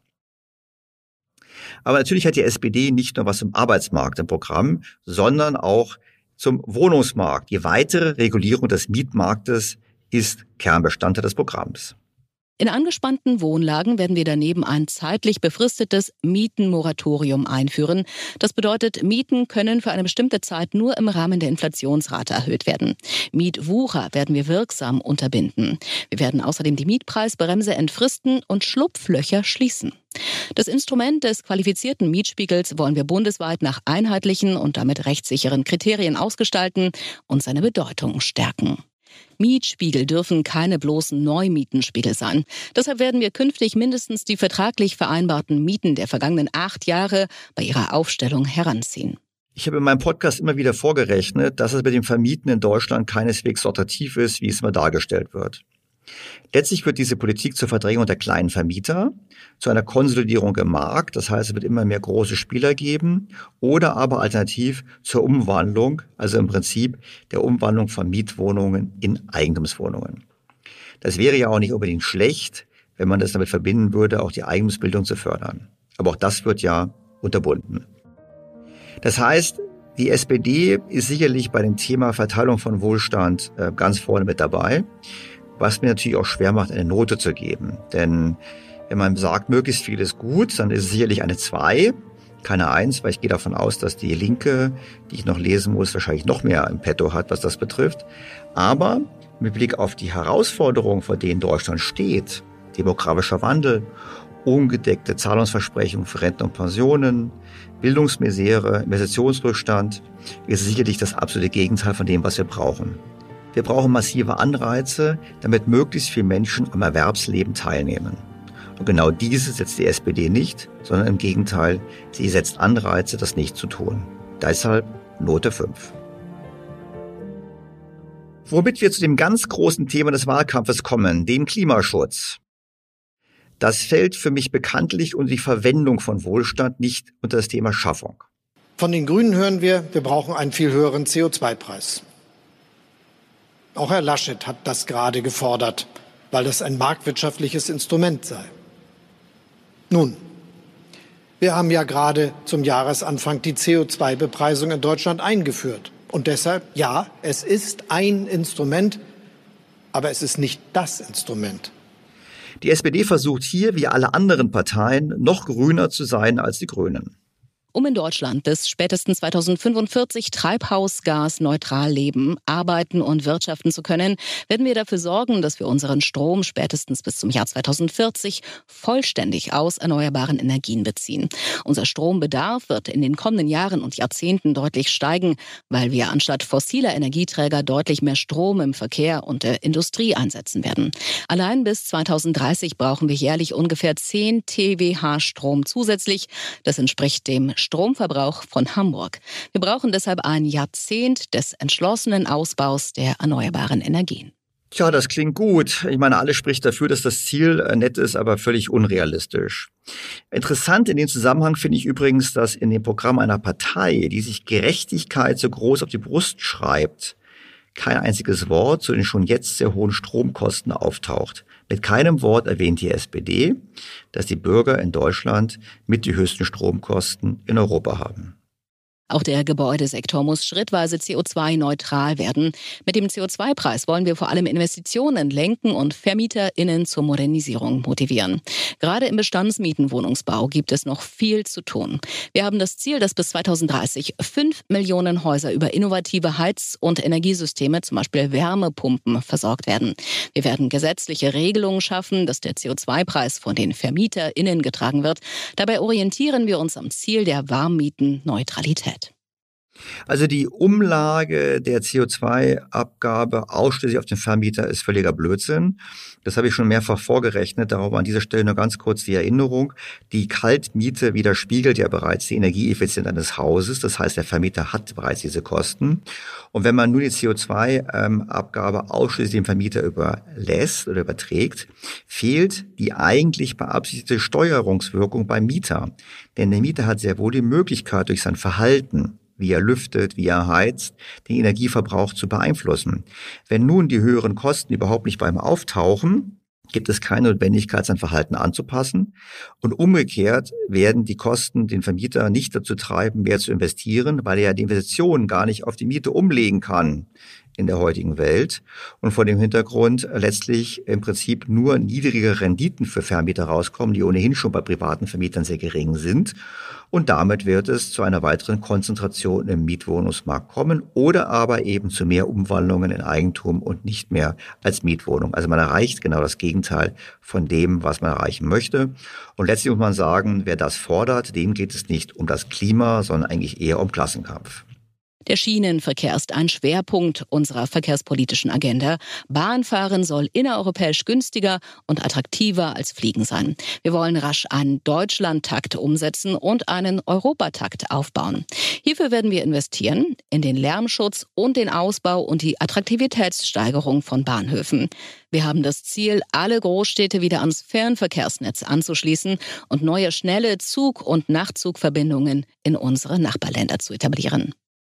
Aber natürlich hat die SPD nicht nur was zum Arbeitsmarkt im Programm, sondern auch zum Wohnungsmarkt. Die weitere Regulierung des Mietmarktes ist Kernbestandteil des Programms. In angespannten Wohnlagen werden wir daneben ein zeitlich befristetes Mietenmoratorium einführen. Das bedeutet, Mieten können für eine bestimmte Zeit nur im Rahmen der Inflationsrate erhöht werden. Mietwucher werden wir wirksam unterbinden. Wir werden außerdem die Mietpreisbremse entfristen und Schlupflöcher schließen. Das Instrument des qualifizierten Mietspiegels wollen wir bundesweit nach einheitlichen und damit rechtssicheren Kriterien ausgestalten und seine Bedeutung stärken. Mietspiegel dürfen keine bloßen Neumietenspiegel sein. Deshalb werden wir künftig mindestens die vertraglich vereinbarten Mieten der vergangenen 8 Jahre bei ihrer Aufstellung heranziehen. Ich habe in meinem Podcast immer wieder vorgerechnet, dass es mit dem Vermieten in Deutschland keineswegs so attraktiv ist, wie es immer dargestellt wird. Letztlich wird diese Politik zur Verdrängung der kleinen Vermieter, zu einer Konsolidierung im Markt, das heißt, es wird immer mehr große Spieler geben, oder aber alternativ zur Umwandlung, also im Prinzip der Umwandlung von Mietwohnungen in Eigentumswohnungen. Das wäre ja auch nicht unbedingt schlecht, wenn man das damit verbinden würde, auch die Eigentumsbildung zu fördern. Aber auch das wird ja unterbunden. Das heißt, die SPD ist sicherlich bei dem Thema Verteilung von Wohlstand ganz vorne mit dabei. Was mir natürlich auch schwer macht, eine Note zu geben. Denn wenn man sagt, möglichst viel ist gut, dann ist es sicherlich eine 2, keine 1, weil ich gehe davon aus, dass die Linke, die ich noch lesen muss, wahrscheinlich noch mehr im Petto hat, was das betrifft. Aber mit Blick auf die Herausforderungen, vor denen Deutschland steht, demografischer Wandel ungedeckte Zahlungsversprechungen für Renten und Pensionen, Bildungsmisere, Investitionsrückstand, ist sicherlich das absolute Gegenteil von dem, was wir brauchen. Wir brauchen massive Anreize, damit möglichst viele Menschen am Erwerbsleben teilnehmen. Und genau diese setzt die SPD nicht, sondern im Gegenteil, sie setzt Anreize, das nicht zu tun. Deshalb Note 5. Womit wir zu dem ganz großen Thema des Wahlkampfes kommen, dem Klimaschutz. Das fällt für mich bekanntlich unter die Verwendung von Wohlstand, nicht unter das Thema Schaffung. Von den Grünen hören wir brauchen einen viel höheren CO2-Preis. Auch Herr Laschet hat das gerade gefordert, weil das ein marktwirtschaftliches Instrument sei. Nun, wir haben ja gerade zum Jahresanfang die CO2-Bepreisung in Deutschland eingeführt. Und deshalb, ja, es ist ein Instrument, aber es ist nicht das Instrument. Die SPD versucht hier, wie alle anderen Parteien, noch grüner zu sein als die Grünen. Um in Deutschland bis spätestens 2045 treibhausgasneutral leben, arbeiten und wirtschaften zu können, werden wir dafür sorgen, dass wir unseren Strom spätestens bis zum Jahr 2040 vollständig aus erneuerbaren Energien beziehen. Unser Strombedarf wird in den kommenden Jahren und Jahrzehnten deutlich steigen, weil wir anstatt fossiler Energieträger deutlich mehr Strom im Verkehr und der Industrie einsetzen werden. Allein bis 2030 brauchen wir jährlich ungefähr 10 TWh Strom zusätzlich. Das entspricht dem Stromverbrauch von Hamburg. Wir brauchen deshalb ein Jahrzehnt des entschlossenen Ausbaus der erneuerbaren Energien. Tja, das klingt gut. Ich meine, alles spricht dafür, dass das Ziel nett ist, aber völlig unrealistisch. Interessant in dem Zusammenhang finde ich übrigens, dass in dem Programm einer Partei, die sich Gerechtigkeit so groß auf die Brust schreibt, kein einziges Wort zu den schon jetzt sehr hohen Stromkosten auftaucht. Mit keinem Wort erwähnt die SPD, dass die Bürger in Deutschland mit die höchsten Stromkosten in Europa haben. Auch der Gebäudesektor muss schrittweise CO2-neutral werden. Mit dem CO2-Preis wollen wir vor allem Investitionen lenken und VermieterInnen zur Modernisierung motivieren. Gerade im Bestandsmietenwohnungsbau gibt es noch viel zu tun. Wir haben das Ziel, dass bis 2030 5 Millionen Häuser über innovative Heiz- und Energiesysteme, zum Beispiel Wärmepumpen, versorgt werden. Wir werden gesetzliche Regelungen schaffen, dass der CO2-Preis von den VermieterInnen getragen wird. Dabei orientieren wir uns am Ziel der Warmmietenneutralität. Also die Umlage der CO2-Abgabe ausschließlich auf den Vermieter ist völliger Blödsinn. Das habe ich schon mehrfach vorgerechnet. Darauf an dieser Stelle nur ganz kurz die Erinnerung. Die Kaltmiete widerspiegelt ja bereits die Energieeffizienz eines Hauses. Das heißt, der Vermieter hat bereits diese Kosten. Und wenn man nur die CO2-Abgabe ausschließlich dem Vermieter überlässt oder überträgt, fehlt die eigentlich beabsichtigte Steuerungswirkung beim Mieter. Denn der Mieter hat sehr wohl die Möglichkeit, durch sein Verhalten, wie er lüftet, wie er heizt, den Energieverbrauch zu beeinflussen. Wenn nun die höheren Kosten überhaupt nicht bei ihm auftauchen, gibt es keine Notwendigkeit, sein Verhalten anzupassen. Und umgekehrt werden die Kosten den Vermieter nicht dazu treiben, mehr zu investieren, weil er die Investitionen gar nicht auf die Miete umlegen kann in der heutigen Welt. Und vor dem Hintergrund letztlich im Prinzip nur niedrige Renditen für Vermieter rauskommen, die ohnehin schon bei privaten Vermietern sehr gering sind. Und damit wird es zu einer weiteren Konzentration im Mietwohnungsmarkt kommen oder aber eben zu mehr Umwandlungen in Eigentum und nicht mehr als Mietwohnung. Also man erreicht genau das Gegenteil von dem, was man erreichen möchte. Und letztlich muss man sagen, wer das fordert, dem geht es nicht um das Klima, sondern eigentlich eher um Klassenkampf. Der Schienenverkehr ist ein Schwerpunkt unserer verkehrspolitischen Agenda. Bahnfahren soll innereuropäisch günstiger und attraktiver als Fliegen sein. Wir wollen rasch einen Deutschlandtakt umsetzen und einen Europatakt aufbauen. Hierfür werden wir investieren in den Lärmschutz und den Ausbau und die Attraktivitätssteigerung von Bahnhöfen. Wir haben das Ziel, alle Großstädte wieder ans Fernverkehrsnetz anzuschließen und neue schnelle Zug- und Nachtzugverbindungen in unsere Nachbarländer zu etablieren.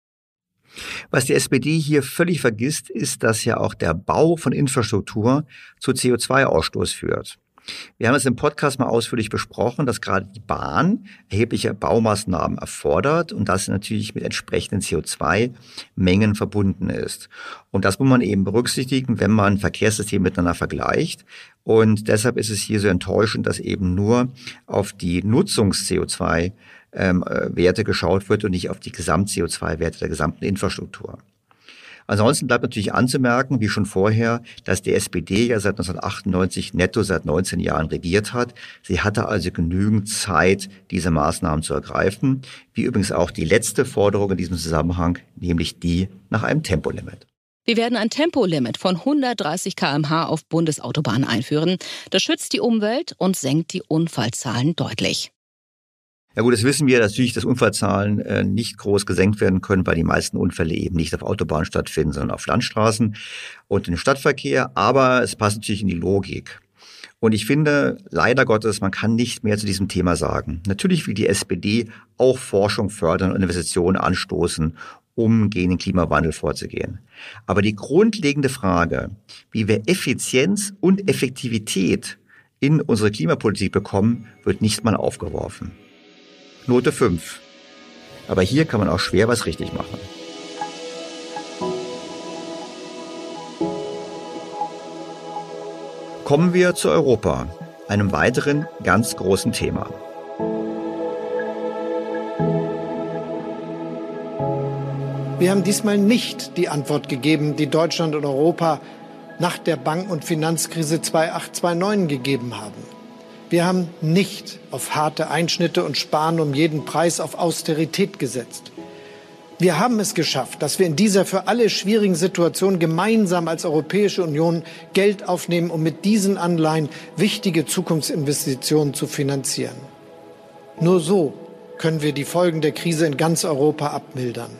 Was die SPD hier völlig vergisst, ist, dass ja auch der Bau von Infrastruktur zu CO2-Ausstoß führt. Wir haben es im Podcast mal ausführlich besprochen, dass gerade die Bahn erhebliche Baumaßnahmen erfordert und das natürlich mit entsprechenden CO2-Mengen verbunden ist. Und das muss man eben berücksichtigen, wenn man Verkehrssysteme miteinander vergleicht. Und deshalb ist es hier so enttäuschend, dass eben nur auf die Nutzungs-CO2 Werte geschaut wird und nicht auf die Gesamt-CO2-Werte der gesamten Infrastruktur. Ansonsten bleibt natürlich anzumerken, wie schon vorher, dass die SPD ja seit 1998 netto seit 19 Jahren regiert hat. Sie hatte also genügend Zeit, diese Maßnahmen zu ergreifen, wie übrigens auch die letzte Forderung in diesem Zusammenhang, nämlich die nach einem Tempolimit. Wir werden ein Tempolimit von 130 km/h auf Bundesautobahnen einführen. Das schützt die Umwelt und senkt die Unfallzahlen deutlich. Ja gut, das wissen wir natürlich, dass Unfallzahlen nicht groß gesenkt werden können, weil die meisten Unfälle eben nicht auf Autobahnen stattfinden, sondern auf Landstraßen und im Stadtverkehr. Aber es passt natürlich in die Logik. Und ich finde, leider Gottes, man kann nicht mehr zu diesem Thema sagen. Natürlich will die SPD auch Forschung fördern und Investitionen anstoßen, um gegen den Klimawandel vorzugehen. Aber die grundlegende Frage, wie wir Effizienz und Effektivität in unsere Klimapolitik bekommen, wird nicht mal aufgeworfen. Note 5. Aber hier kann man auch schwer was richtig machen. Kommen wir zu Europa, einem weiteren ganz großen Thema. Wir haben diesmal nicht die Antwort gegeben, die Deutschland und Europa nach der Banken- und Finanzkrise 2008/2009 gegeben haben. Wir haben nicht auf harte Einschnitte und Sparen um jeden Preis auf Austerität gesetzt. Wir haben es geschafft, dass wir in dieser für alle schwierigen Situation gemeinsam als Europäische Union Geld aufnehmen, um mit diesen Anleihen wichtige Zukunftsinvestitionen zu finanzieren. Nur so können wir die Folgen der Krise in ganz Europa abmildern.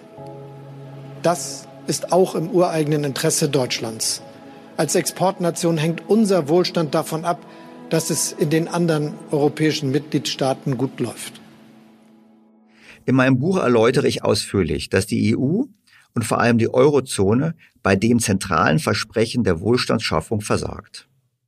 Das ist auch im ureigenen Interesse Deutschlands. Als Exportnation hängt unser Wohlstand davon ab, dass es in den anderen europäischen Mitgliedstaaten gut läuft. In meinem Buch erläutere ich ausführlich, dass die EU und vor allem die Eurozone bei dem zentralen Versprechen der Wohlstandsschaffung versagt.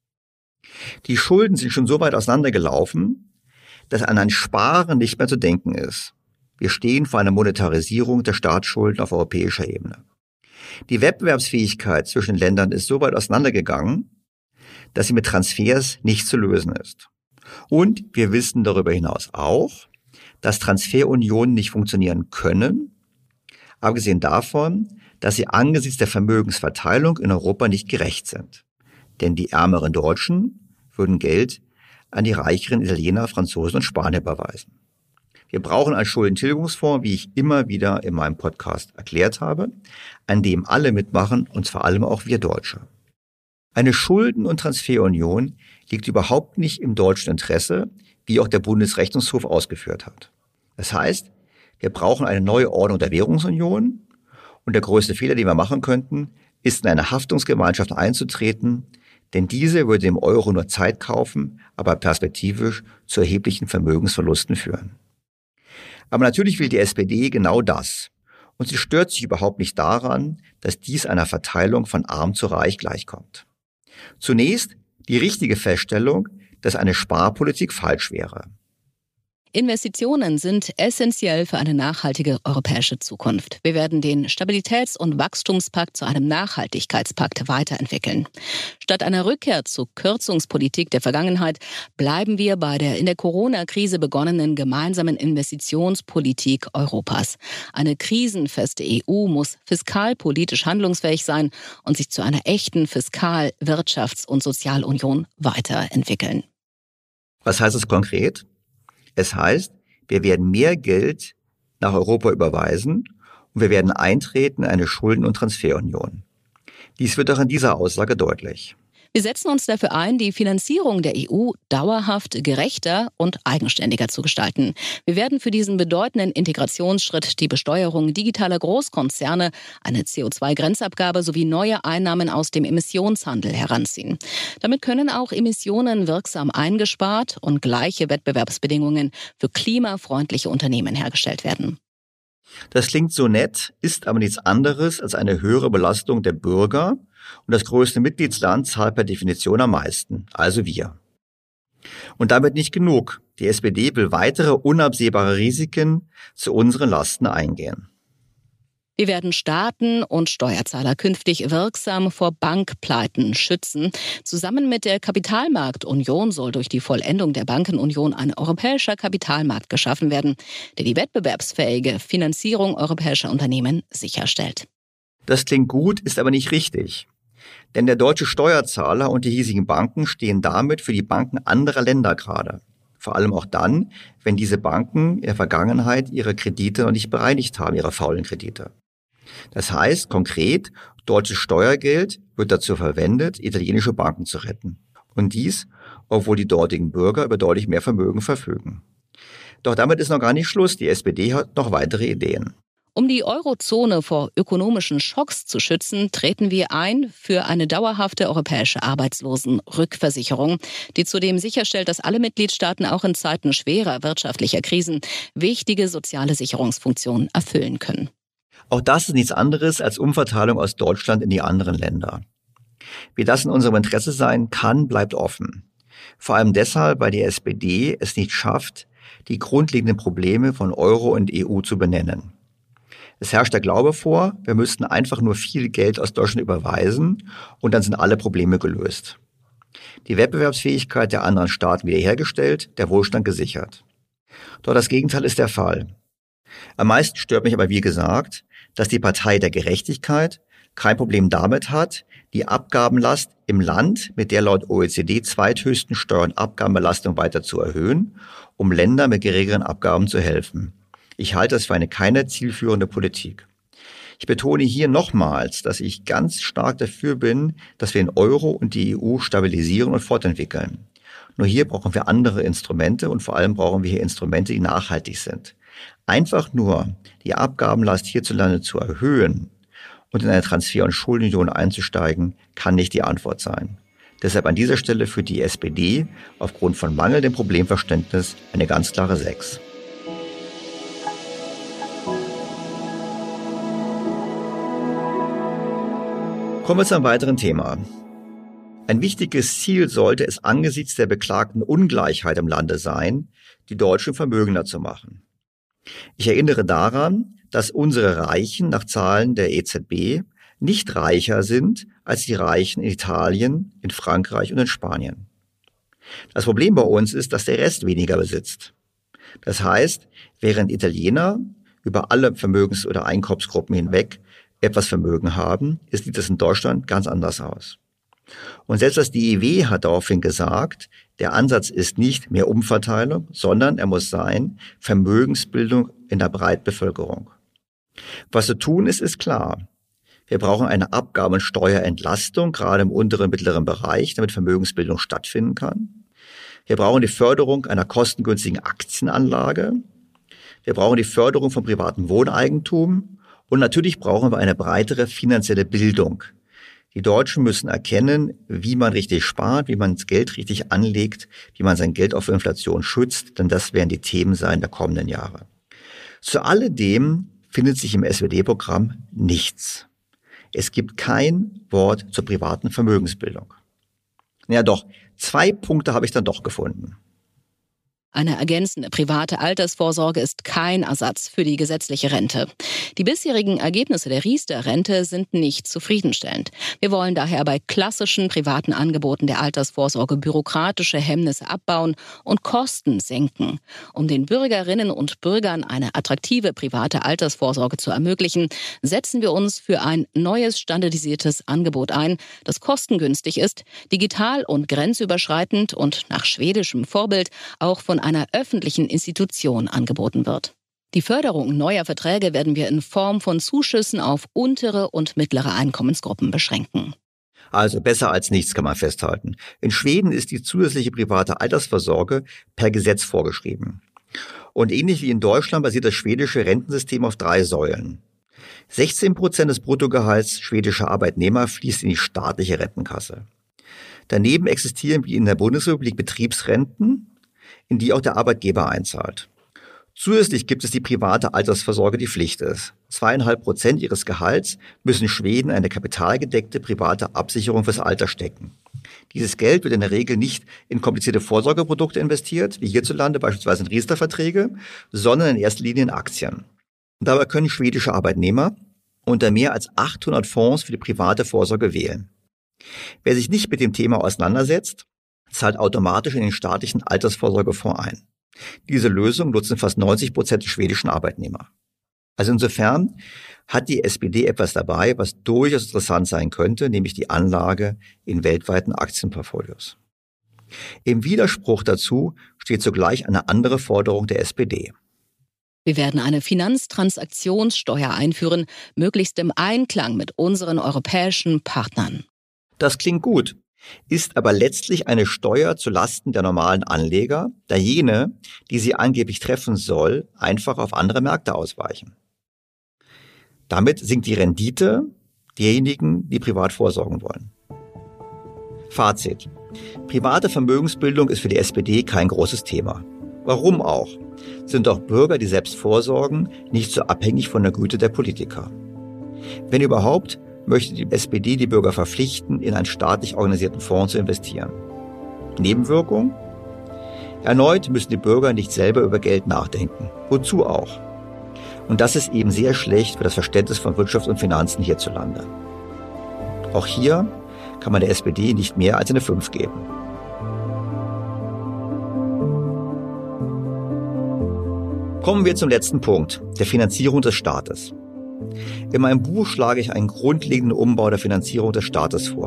Die Schulden sind schon so weit auseinandergelaufen, dass an ein Sparen nicht mehr zu denken ist. Wir stehen vor einer Monetarisierung der Staatsschulden auf europäischer Ebene. Die Wettbewerbsfähigkeit zwischen den Ländern ist so weit auseinandergegangen, dass sie mit Transfers nicht zu lösen ist. Und wir wissen darüber hinaus auch, dass Transferunionen nicht funktionieren können, abgesehen davon, dass sie angesichts der Vermögensverteilung in Europa nicht gerecht sind. Denn die ärmeren Deutschen würden Geld an die reicheren Italiener, Franzosen und Spanier überweisen. Wir brauchen einen Schuldentilgungsfonds, wie ich immer wieder in meinem Podcast erklärt habe, an dem alle mitmachen und vor allem auch wir Deutsche. Eine Schulden- und Transferunion liegt überhaupt nicht im deutschen Interesse, wie auch der Bundesrechnungshof ausgeführt hat. Das heißt, wir brauchen eine neue Ordnung der Währungsunion und der größte Fehler, den wir machen könnten, ist in eine Haftungsgemeinschaft einzutreten, denn diese würde dem Euro nur Zeit kaufen, aber perspektivisch zu erheblichen Vermögensverlusten führen. Aber natürlich will die SPD genau das. Und sie stört sich überhaupt nicht daran, dass dies einer Verteilung von arm zu reich gleichkommt. Zunächst die richtige Feststellung, dass eine Sparpolitik falsch wäre. Investitionen sind essentiell für eine nachhaltige europäische Zukunft. Wir werden den Stabilitäts- und Wachstumspakt zu einem Nachhaltigkeitspakt weiterentwickeln. Statt einer Rückkehr zur Kürzungspolitik der Vergangenheit bleiben wir bei der in der Corona-Krise begonnenen gemeinsamen Investitionspolitik Europas. Eine krisenfeste EU muss fiskalpolitisch handlungsfähig sein und sich zu einer echten Fiskal-, Wirtschafts- und Sozialunion weiterentwickeln. Was heißt es konkret? Es heißt, wir werden mehr Geld nach Europa überweisen und wir werden eintreten in eine Schulden- und Transferunion. Dies wird auch in dieser Aussage deutlich. Wir setzen uns dafür ein, die Finanzierung der EU dauerhaft gerechter und eigenständiger zu gestalten. Wir werden für diesen bedeutenden Integrationsschritt die Besteuerung digitaler Großkonzerne, eine CO2-Grenzabgabe sowie neue Einnahmen aus dem Emissionshandel heranziehen. Damit können auch Emissionen wirksam eingespart und gleiche Wettbewerbsbedingungen für klimafreundliche Unternehmen hergestellt werden. Das klingt so nett, ist aber nichts anderes als eine höhere Belastung der Bürger und das größte Mitgliedsland zahlt per Definition am meisten, also wir. Und damit nicht genug. Die SPD will weitere unabsehbare Risiken zu unseren Lasten eingehen. Wir werden Staaten und Steuerzahler künftig wirksam vor Bankpleiten schützen. Zusammen mit der Kapitalmarktunion soll durch die Vollendung der Bankenunion ein europäischer Kapitalmarkt geschaffen werden, der die wettbewerbsfähige Finanzierung europäischer Unternehmen sicherstellt. Das klingt gut, ist aber nicht richtig. Denn der deutsche Steuerzahler und die hiesigen Banken stehen damit für die Banken anderer Länder gerade. Vor allem auch dann, wenn diese Banken in der Vergangenheit ihre Kredite noch nicht bereinigt haben, ihre faulen Kredite. Das heißt konkret, deutsches Steuergeld wird dazu verwendet, italienische Banken zu retten. Und dies, obwohl die dortigen Bürger über deutlich mehr Vermögen verfügen. Doch damit ist noch gar nicht Schluss. Die SPD hat noch weitere Ideen. Um die Eurozone vor ökonomischen Schocks zu schützen, treten wir ein für eine dauerhafte europäische Arbeitslosenrückversicherung, die zudem sicherstellt, dass alle Mitgliedstaaten auch in Zeiten schwerer wirtschaftlicher Krisen wichtige soziale Sicherungsfunktionen erfüllen können. Auch das ist nichts anderes als Umverteilung aus Deutschland in die anderen Länder. Wie das in unserem Interesse sein kann, bleibt offen. Vor allem deshalb, weil die SPD es nicht schafft, die grundlegenden Probleme von Euro und EU zu benennen. Es herrscht der Glaube vor, wir müssten einfach nur viel Geld aus Deutschland überweisen und dann sind alle Probleme gelöst. Die Wettbewerbsfähigkeit der anderen Staaten wiederhergestellt, der Wohlstand gesichert. Doch das Gegenteil ist der Fall. Am meisten stört mich aber, wie gesagt, dass die Partei der Gerechtigkeit kein Problem damit hat, die Abgabenlast im Land mit der laut OECD zweithöchsten Steuer- und Abgabenbelastung weiter zu erhöhen, um Ländern mit geringeren Abgaben zu helfen. Ich halte das für eine keine zielführende Politik. Ich betone hier nochmals, dass ich ganz stark dafür bin, dass wir den Euro und die EU stabilisieren und fortentwickeln. Nur hier brauchen wir andere Instrumente und vor allem brauchen wir hier Instrumente, die nachhaltig sind. Einfach nur die Abgabenlast hierzulande zu erhöhen und in eine Transfer- und Schuldenunion einzusteigen, kann nicht die Antwort sein. Deshalb an dieser Stelle für die SPD aufgrund von mangelndem Problemverständnis eine ganz klare 6. Kommen wir zu einem weiteren Thema. Ein wichtiges Ziel sollte es angesichts der beklagten Ungleichheit im Lande sein, die Deutschen vermögender zu machen. Ich erinnere daran, dass unsere Reichen nach Zahlen der EZB nicht reicher sind als die Reichen in Italien, in Frankreich und in Spanien. Das Problem bei uns ist, dass der Rest weniger besitzt. Das heißt, während Italiener über alle Vermögens- oder Einkommensgruppen hinweg etwas Vermögen haben, sieht es in Deutschland ganz anders aus. Und selbst das DIW hat daraufhin gesagt, der Ansatz ist nicht mehr Umverteilung, sondern er muss sein Vermögensbildung in der Breitbevölkerung. Was zu tun ist, ist klar. Wir brauchen eine Abgaben- und Steuerentlastung, gerade im unteren und mittleren Bereich, damit Vermögensbildung stattfinden kann. Wir brauchen die Förderung einer kostengünstigen Aktienanlage. Wir brauchen die Förderung von privatem Wohneigentum. Und natürlich brauchen wir eine breitere finanzielle Bildung. Die Deutschen müssen erkennen, wie man richtig spart, wie man das Geld richtig anlegt, wie man sein Geld auch vor Inflation schützt, denn das werden die Themen sein der kommenden Jahre. Zu alledem findet sich im SPD-Programm nichts. Es gibt kein Wort zur privaten Vermögensbildung. Ja doch, 2 Punkte habe ich dann doch gefunden. Eine ergänzende private Altersvorsorge ist kein Ersatz für die gesetzliche Rente. Die bisherigen Ergebnisse der Riester-Rente sind nicht zufriedenstellend. Wir wollen daher bei klassischen privaten Angeboten der Altersvorsorge bürokratische Hemmnisse abbauen und Kosten senken. Um den Bürgerinnen und Bürgern eine attraktive private Altersvorsorge zu ermöglichen, setzen wir uns für ein neues standardisiertes Angebot ein, das kostengünstig ist, digital und grenzüberschreitend und nach schwedischem Vorbild auch von einer öffentlichen Institution angeboten wird. Die Förderung neuer Verträge werden wir in Form von Zuschüssen auf untere und mittlere Einkommensgruppen beschränken. Also besser als nichts kann man festhalten. In Schweden ist die zusätzliche private Altersvorsorge per Gesetz vorgeschrieben. Und ähnlich wie in Deutschland basiert das schwedische Rentensystem auf 3 Säulen. 16% des Bruttogehalts schwedischer Arbeitnehmer fließt in die staatliche Rentenkasse. Daneben existieren wie in der Bundesrepublik Betriebsrenten, in die auch der Arbeitgeber einzahlt. Zusätzlich gibt es die private Altersvorsorge, die Pflicht ist. 2,5% ihres Gehalts müssen Schweden eine kapitalgedeckte private Absicherung fürs Alter stecken. Dieses Geld wird in der Regel nicht in komplizierte Vorsorgeprodukte investiert, wie hierzulande beispielsweise in Riester-Verträge, sondern in erster Linie in Aktien. Und dabei können schwedische Arbeitnehmer unter mehr als 800 Fonds für die private Vorsorge wählen. Wer sich nicht mit dem Thema auseinandersetzt, zahlt automatisch in den staatlichen Altersvorsorgefonds ein. Diese Lösung nutzen fast 90% der schwedischen Arbeitnehmer. Also insofern hat die SPD etwas dabei, was durchaus interessant sein könnte, nämlich die Anlage in weltweiten Aktienportfolios. Im Widerspruch dazu steht zugleich eine andere Forderung der SPD. Wir werden eine Finanztransaktionssteuer einführen, möglichst im Einklang mit unseren europäischen Partnern. Das klingt gut, ist aber letztlich eine Steuer zu Lasten der normalen Anleger, da jene, die sie angeblich treffen soll, einfach auf andere Märkte ausweichen. Damit sinkt die Rendite derjenigen, die privat vorsorgen wollen. Fazit: Private Vermögensbildung ist für die SPD kein großes Thema. Warum auch? Sind doch Bürger, die selbst vorsorgen, nicht so abhängig von der Güte der Politiker. Wenn überhaupt, möchte die SPD die Bürger verpflichten, in einen staatlich organisierten Fonds zu investieren. Nebenwirkung? Erneut müssen die Bürger nicht selber über Geld nachdenken. Wozu auch? Und das ist eben sehr schlecht für das Verständnis von Wirtschaft und Finanzen hierzulande. Auch hier kann man der SPD nicht mehr als eine 5 geben. Kommen wir zum letzten Punkt, der Finanzierung des Staates. In meinem Buch schlage ich einen grundlegenden Umbau der Finanzierung des Staates vor.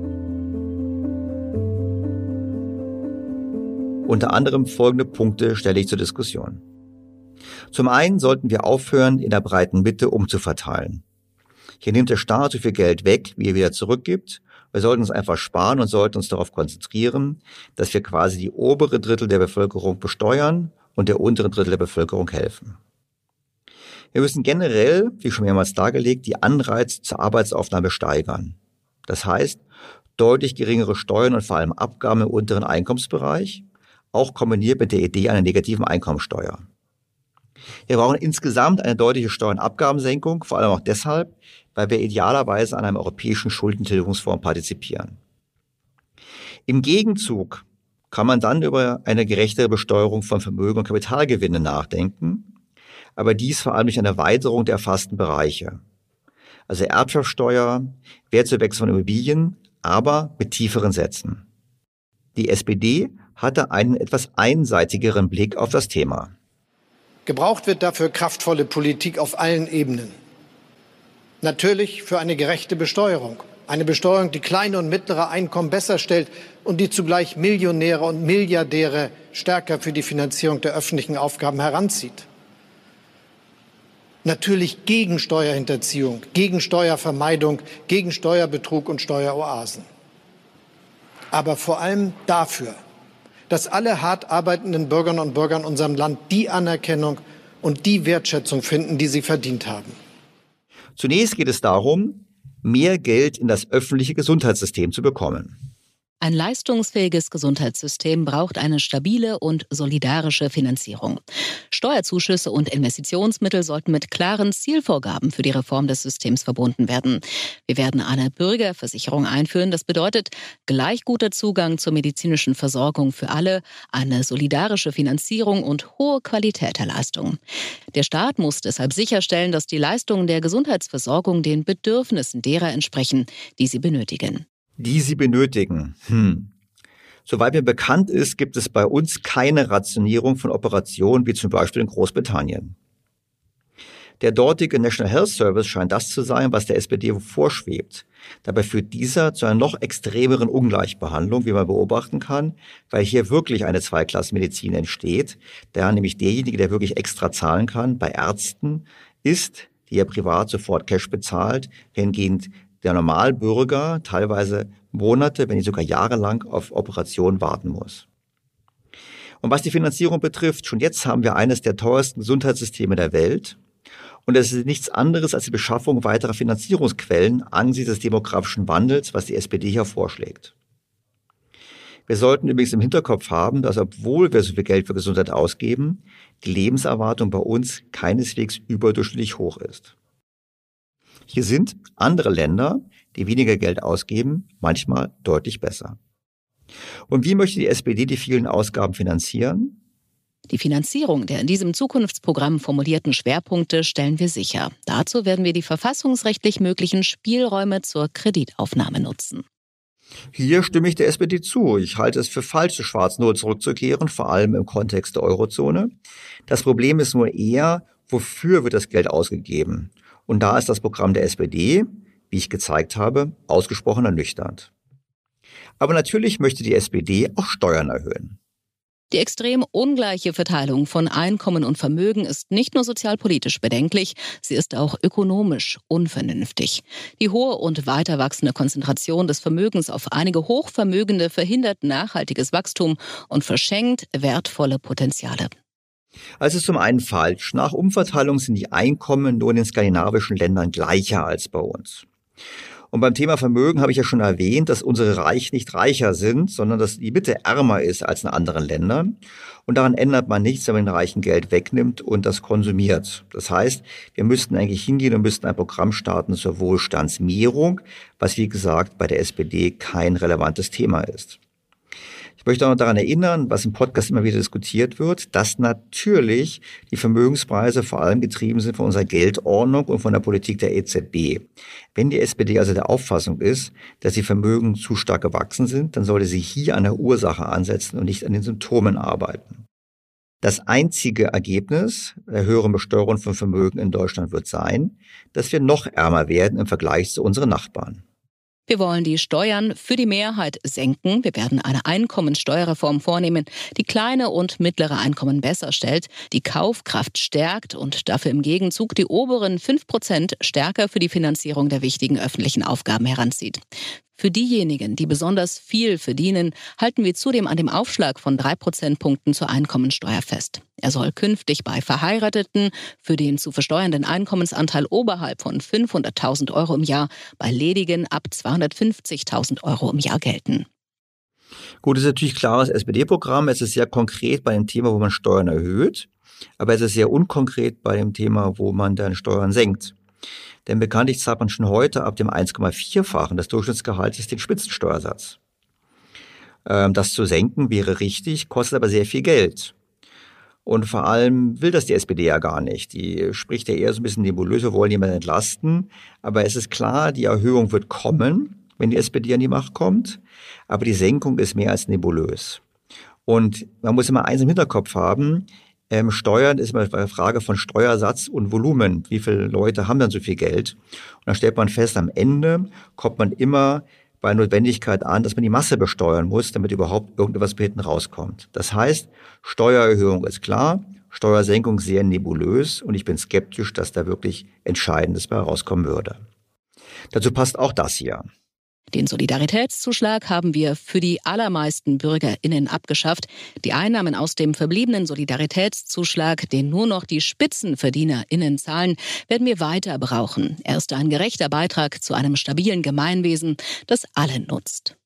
Unter anderem folgende Punkte stelle ich zur Diskussion. Zum einen sollten wir aufhören, in der breiten Mitte umzuverteilen. Hier nimmt der Staat so viel Geld weg, wie er wieder zurückgibt. Wir sollten uns einfach sparen und sollten uns darauf konzentrieren, dass wir quasi die obere Drittel der Bevölkerung besteuern und der unteren Drittel der Bevölkerung helfen. Wir müssen generell, wie schon mehrmals dargelegt, die Anreize zur Arbeitsaufnahme steigern. Das heißt, deutlich geringere Steuern und vor allem Abgaben im unteren Einkommensbereich, auch kombiniert mit der Idee einer negativen Einkommensteuer. Wir brauchen insgesamt eine deutliche Steuer- und Abgabensenkung, vor allem auch deshalb, weil wir idealerweise an einem europäischen Schuldentilgungsfonds partizipieren. Im Gegenzug kann man dann über eine gerechtere Besteuerung von Vermögen und Kapitalgewinne nachdenken, aber dies vor allem durch eine Erweiterung der erfassten Bereiche. Also Erbschaftssteuer, Wertzuwächse von Immobilien, aber mit tieferen Sätzen. Die SPD hatte einen etwas einseitigeren Blick auf das Thema. Gebraucht wird dafür kraftvolle Politik auf allen Ebenen. Natürlich für eine gerechte Besteuerung. Eine Besteuerung, die kleine und mittlere Einkommen besser stellt und die zugleich Millionäre und Milliardäre stärker für die Finanzierung der öffentlichen Aufgaben heranzieht. Natürlich gegen Steuerhinterziehung, gegen Steuervermeidung, gegen Steuerbetrug und Steueroasen. Aber vor allem dafür, dass alle hart arbeitenden Bürgerinnen und Bürger in unserem Land die Anerkennung und die Wertschätzung finden, die sie verdient haben. Zunächst geht es darum, mehr Geld in das öffentliche Gesundheitssystem zu bekommen. Ein leistungsfähiges Gesundheitssystem braucht eine stabile und solidarische Finanzierung. Steuerzuschüsse und Investitionsmittel sollten mit klaren Zielvorgaben für die Reform des Systems verbunden werden. Wir werden eine Bürgerversicherung einführen. Das bedeutet gleich guter Zugang zur medizinischen Versorgung für alle, eine solidarische Finanzierung und hohe Qualität der Leistung. Der Staat muss deshalb sicherstellen, dass die Leistungen der Gesundheitsversorgung den Bedürfnissen derer entsprechen, die sie benötigen. Die sie benötigen. Soweit mir bekannt ist, gibt es bei uns keine Rationierung von Operationen wie zum Beispiel in Großbritannien. Der dortige National Health Service scheint das zu sein, was der SPD vorschwebt. Dabei führt dieser zu einer noch extremeren Ungleichbehandlung, wie man beobachten kann, weil hier wirklich eine Zweiklassenmedizin entsteht, da nämlich derjenige, der wirklich extra zahlen kann, bei Ärzten ist, die er privat sofort Cash bezahlt, hingehend der Normalbürger teilweise Monate, wenn nicht sogar jahrelang auf Operationen warten muss. Und was die Finanzierung betrifft, schon jetzt haben wir eines der teuersten Gesundheitssysteme der Welt. Und es ist nichts anderes als die Beschaffung weiterer Finanzierungsquellen angesichts des demografischen Wandels, was die SPD hier vorschlägt. Wir sollten übrigens im Hinterkopf haben, dass obwohl wir so viel Geld für Gesundheit ausgeben, die Lebenserwartung bei uns keineswegs überdurchschnittlich hoch ist. Hier sind andere Länder, die weniger Geld ausgeben, manchmal deutlich besser. Und wie möchte die SPD die vielen Ausgaben finanzieren? Die Finanzierung der in diesem Zukunftsprogramm formulierten Schwerpunkte stellen wir sicher. Dazu werden wir die verfassungsrechtlich möglichen Spielräume zur Kreditaufnahme nutzen. Hier stimme ich der SPD zu. Ich halte es für falsch, zu Schwarz-Null zurückzukehren, vor allem im Kontext der Eurozone. Das Problem ist nur eher, wofür wird das Geld ausgegeben? Und da ist das Programm der SPD, wie ich gezeigt habe, ausgesprochen ernüchternd. Aber natürlich möchte die SPD auch Steuern erhöhen. Die extrem ungleiche Verteilung von Einkommen und Vermögen ist nicht nur sozialpolitisch bedenklich, sie ist auch ökonomisch unvernünftig. Die hohe und weiter wachsende Konzentration des Vermögens auf einige Hochvermögende verhindert nachhaltiges Wachstum und verschenkt wertvolle Potenziale. Also zum einen falsch. Nach Umverteilung sind die Einkommen nur in den skandinavischen Ländern gleicher als bei uns. Und beim Thema Vermögen habe ich ja schon erwähnt, dass unsere Reichen nicht reicher sind, sondern dass die Mitte ärmer ist als in anderen Ländern. Und daran ändert man nichts, wenn man den Reichen Geld wegnimmt und das konsumiert. Das heißt, wir müssten eigentlich hingehen und müssten ein Programm starten zur Wohlstandsmehrung, was wie gesagt bei der SPD kein relevantes Thema ist. Ich möchte auch noch daran erinnern, was im Podcast immer wieder diskutiert wird, dass natürlich die Vermögenspreise vor allem getrieben sind von unserer Geldordnung und von der Politik der EZB. Wenn die SPD also der Auffassung ist, dass die Vermögen zu stark gewachsen sind, dann sollte sie hier an der Ursache ansetzen und nicht an den Symptomen arbeiten. Das einzige Ergebnis der höheren Besteuerung von Vermögen in Deutschland wird sein, dass wir noch ärmer werden im Vergleich zu unseren Nachbarn. Wir wollen die Steuern für die Mehrheit senken. Wir werden eine Einkommensteuerreform vornehmen, die kleine und mittlere Einkommen besser stellt, die Kaufkraft stärkt und dafür im Gegenzug die oberen 5% stärker für die Finanzierung der wichtigen öffentlichen Aufgaben heranzieht. Für diejenigen, die besonders viel verdienen, halten wir zudem an dem Aufschlag von 3 Prozentpunkten zur Einkommensteuer fest. Er soll künftig bei Verheirateten für den zu versteuernden Einkommensanteil oberhalb von 500.000 Euro im Jahr, bei Ledigen ab 250.000 Euro im Jahr gelten. Gut, das ist natürlich klares SPD-Programm. Es ist sehr konkret bei dem Thema, wo man Steuern erhöht, aber es ist sehr unkonkret bei dem Thema, wo man dann Steuern senkt. Denn bekanntlich zahlt man schon heute ab dem 1,4-fachen des Durchschnittsgehaltes den Spitzensteuersatz. Das zu senken wäre richtig, kostet aber sehr viel Geld. Und vor allem will das die SPD ja gar nicht. Die spricht ja eher so ein bisschen nebulös, wir wollen jemanden entlasten. Aber es ist klar, die Erhöhung wird kommen, wenn die SPD an die Macht kommt. Aber die Senkung ist mehr als nebulös. Und man muss immer eins im Hinterkopf haben, Steuern ist immer eine Frage von Steuersatz und Volumen. Wie viele Leute haben dann so viel Geld? Und dann stellt man fest, am Ende kommt man immer bei Notwendigkeit an, dass man die Masse besteuern muss, damit überhaupt irgendetwas hinten rauskommt. Das heißt, Steuererhöhung ist klar, Steuersenkung sehr nebulös und ich bin skeptisch, dass da wirklich Entscheidendes bei rauskommen würde. Dazu passt auch das hier. Den Solidaritätszuschlag haben wir für die allermeisten BürgerInnen abgeschafft. Die Einnahmen aus dem verbliebenen Solidaritätszuschlag, den nur noch die SpitzenverdienerInnen zahlen, werden wir weiter brauchen. Er ist ein gerechter Beitrag zu einem stabilen Gemeinwesen, das alle nutzt.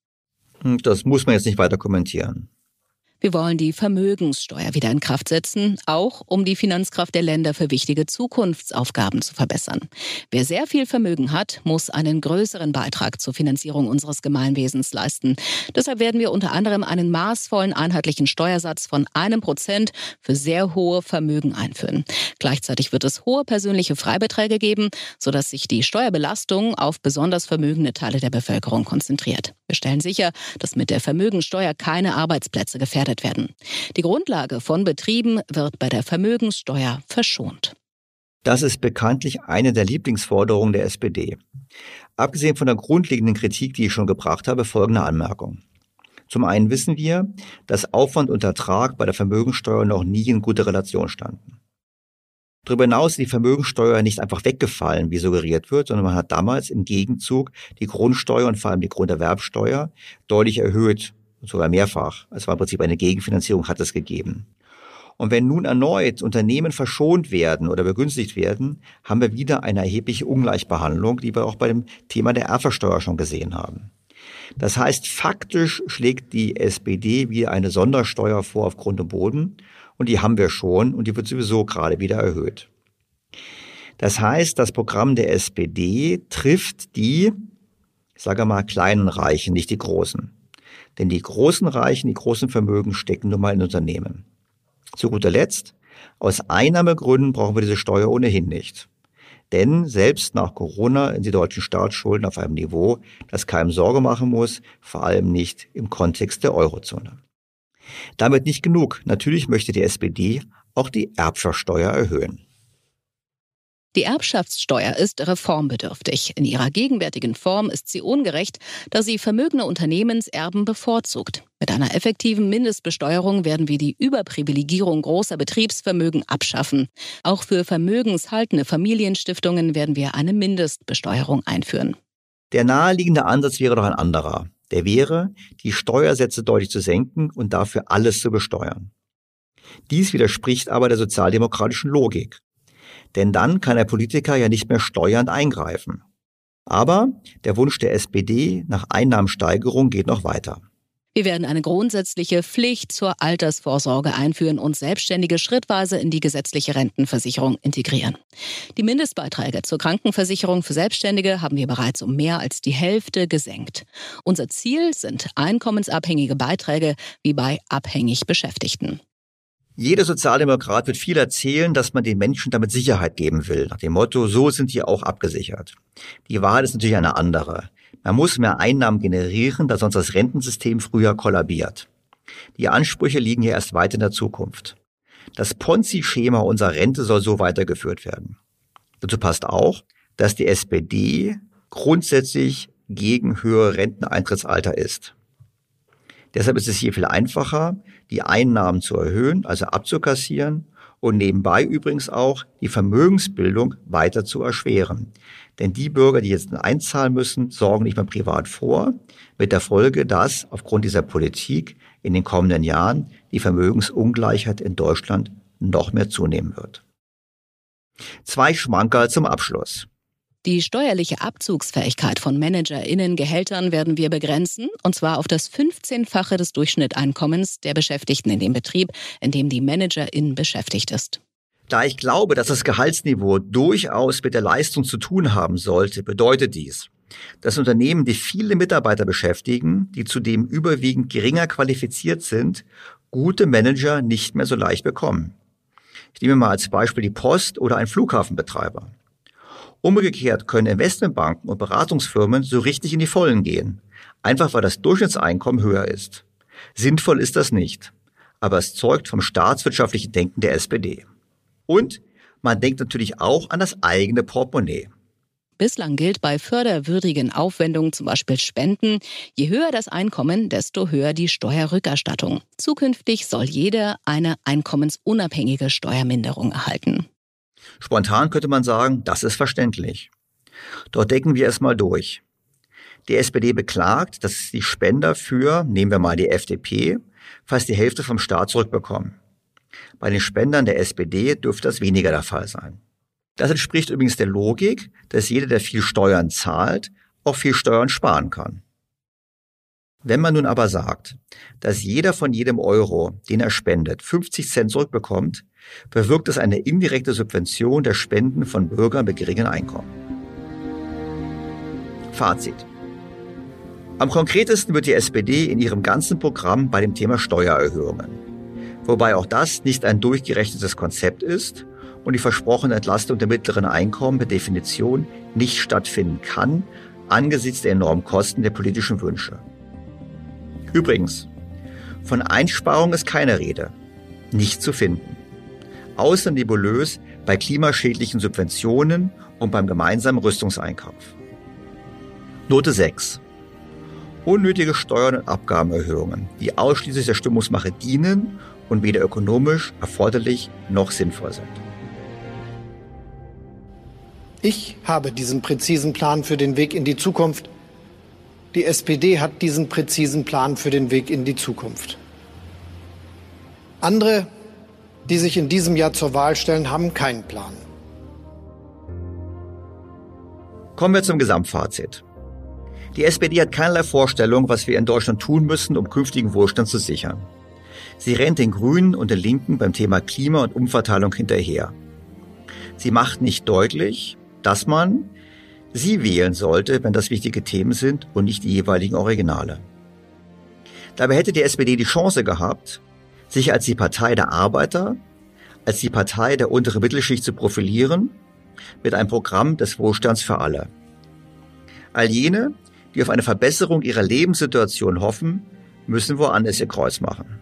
Das muss man jetzt nicht weiter kommentieren. Wir wollen die Vermögenssteuer wieder in Kraft setzen, auch um die Finanzkraft der Länder für wichtige Zukunftsaufgaben zu verbessern. Wer sehr viel Vermögen hat, muss einen größeren Beitrag zur Finanzierung unseres Gemeinwesens leisten. Deshalb werden wir unter anderem einen maßvollen einheitlichen Steuersatz von 1% für sehr hohe Vermögen einführen. Gleichzeitig wird es hohe persönliche Freibeträge geben, sodass sich die Steuerbelastung auf besonders vermögende Teile der Bevölkerung konzentriert. Wir stellen sicher, dass mit der Vermögensteuer keine Arbeitsplätze gefährdet werden. Die Grundlage von Betrieben wird bei der Vermögenssteuer verschont. Das ist bekanntlich eine der Lieblingsforderungen der SPD. Abgesehen von der grundlegenden Kritik, die ich schon gebracht habe, folgende Anmerkung. Zum einen wissen wir, dass Aufwand und Ertrag bei der Vermögenssteuer noch nie in guter Relation standen. Darüber hinaus ist die Vermögenssteuer nicht einfach weggefallen, wie suggeriert wird, sondern man hat damals im Gegenzug die Grundsteuer und vor allem die Grunderwerbsteuer deutlich erhöht, sogar mehrfach. Es war im Prinzip eine Gegenfinanzierung, hat es gegeben. Und wenn nun erneut Unternehmen verschont werden oder begünstigt werden, haben wir wieder eine erhebliche Ungleichbehandlung, die wir auch bei dem Thema der Erbversteuer schon gesehen haben. Das heißt, faktisch schlägt die SPD wieder eine Sondersteuer vor auf Grund und Boden. Und die haben wir schon und die wird sowieso gerade wieder erhöht. Das heißt, das Programm der SPD trifft die, ich sage mal, kleinen Reichen, nicht die großen. Denn die großen Reichen, die großen Vermögen stecken nun mal in Unternehmen. Zu guter Letzt, aus Einnahmegründen brauchen wir diese Steuer ohnehin nicht. Denn selbst nach Corona sind die deutschen Staatsschulden auf einem Niveau, das keinem Sorge machen muss, vor allem nicht im Kontext der Eurozone. Damit nicht genug. Natürlich möchte die SPD auch die Erbschaftssteuer erhöhen. Die Erbschaftssteuer ist reformbedürftig. In ihrer gegenwärtigen Form ist sie ungerecht, da sie vermögende Unternehmenserben bevorzugt. Mit einer effektiven Mindestbesteuerung werden wir die Überprivilegierung großer Betriebsvermögen abschaffen. Auch für vermögenshaltende Familienstiftungen werden wir eine Mindestbesteuerung einführen. Der naheliegende Ansatz wäre doch ein anderer. Der wäre, die Steuersätze deutlich zu senken und dafür alles zu besteuern. Dies widerspricht aber der sozialdemokratischen Logik. Denn dann kann der Politiker ja nicht mehr steuernd eingreifen. Aber der Wunsch der SPD nach Einnahmensteigerung geht noch weiter. Wir werden eine grundsätzliche Pflicht zur Altersvorsorge einführen und Selbstständige schrittweise in die gesetzliche Rentenversicherung integrieren. Die Mindestbeiträge zur Krankenversicherung für Selbstständige haben wir bereits um mehr als die Hälfte gesenkt. Unser Ziel sind einkommensabhängige Beiträge wie bei abhängig Beschäftigten. Jeder Sozialdemokrat wird viel erzählen, dass man den Menschen damit Sicherheit geben will. Nach dem Motto, so sind die auch abgesichert. Die Wahrheit ist natürlich eine andere. Man muss mehr Einnahmen generieren, da sonst das Rentensystem früher kollabiert. Die Ansprüche liegen hier erst weit in der Zukunft. Das Ponzi-Schema unserer Rente soll so weitergeführt werden. Dazu passt auch, dass die SPD grundsätzlich gegen höhere Renteneintrittsalter ist. Deshalb ist es hier viel einfacher, die Einnahmen zu erhöhen, also abzukassieren und nebenbei übrigens auch die Vermögensbildung weiter zu erschweren. Denn die Bürger, die jetzt einzahlen müssen, sorgen nicht mehr privat vor, mit der Folge, dass aufgrund dieser Politik in den kommenden Jahren die Vermögensungleichheit in Deutschland noch mehr zunehmen wird. 2 Schmankerl zum Abschluss. Die steuerliche Abzugsfähigkeit von ManagerInnen-Gehältern werden wir begrenzen, und zwar auf das 15-fache des Durchschnitteinkommens der Beschäftigten in dem Betrieb, in dem die Managerin beschäftigt ist. Da ich glaube, dass das Gehaltsniveau durchaus mit der Leistung zu tun haben sollte, bedeutet dies, dass Unternehmen, die viele Mitarbeiter beschäftigen, die zudem überwiegend geringer qualifiziert sind, gute Manager nicht mehr so leicht bekommen. Ich nehme mal als Beispiel die Post oder einen Flughafenbetreiber. Umgekehrt können Investmentbanken und Beratungsfirmen so richtig in die Vollen gehen, einfach weil das Durchschnittseinkommen höher ist. Sinnvoll ist das nicht, aber es zeugt vom staatswirtschaftlichen Denken der SPD. Und man denkt natürlich auch an das eigene Portemonnaie. Bislang gilt bei förderwürdigen Aufwendungen, zum Beispiel Spenden, je höher das Einkommen, desto höher die Steuerrückerstattung. Zukünftig soll jeder eine einkommensunabhängige Steuerminderung erhalten. Spontan könnte man sagen, das ist verständlich. Doch denken wir es mal durch. Die SPD beklagt, dass die Spender für, nehmen wir mal die FDP, fast die Hälfte vom Staat zurückbekommen. Bei den Spendern der SPD dürfte das weniger der Fall sein. Das entspricht übrigens der Logik, dass jeder, der viel Steuern zahlt, auch viel Steuern sparen kann. Wenn man nun aber sagt, dass jeder von jedem Euro, den er spendet, 50 Cent zurückbekommt, bewirkt es eine indirekte Subvention der Spenden von Bürgern mit geringen Einkommen. Fazit. Am konkretesten wird die SPD in ihrem ganzen Programm bei dem Thema Steuererhöhungen. Wobei auch das nicht ein durchgerechnetes Konzept ist und die versprochene Entlastung der mittleren Einkommen per Definition nicht stattfinden kann, angesichts der enormen Kosten der politischen Wünsche. Übrigens, von Einsparung ist keine Rede, nicht zu finden. Außer nebulös bei klimaschädlichen Subventionen und beim gemeinsamen Rüstungseinkauf. Note 6. Unnötige Steuern- und Abgabenerhöhungen, die ausschließlich der Stimmungsmache dienen und weder ökonomisch erforderlich noch sinnvoll sind. Ich habe diesen präzisen Plan für den Weg in die Zukunft. Die SPD hat diesen präzisen Plan für den Weg in die Zukunft. Andere, die sich in diesem Jahr zur Wahl stellen, haben keinen Plan. Kommen wir zum Gesamtfazit. Die SPD hat keinerlei Vorstellung, was wir in Deutschland tun müssen, um künftigen Wohlstand zu sichern. Sie rennt den Grünen und den Linken beim Thema Klima und Umverteilung hinterher. Sie macht nicht deutlich, dass man sie wählen sollte, wenn das wichtige Themen sind und nicht die jeweiligen Originale. Dabei hätte die SPD die Chance gehabt, sich als die Partei der Arbeiter, als die Partei der unteren Mittelschicht zu profilieren, mit einem Programm des Wohlstands für alle. All jene, die auf eine Verbesserung ihrer Lebenssituation hoffen, müssen woanders ihr Kreuz machen.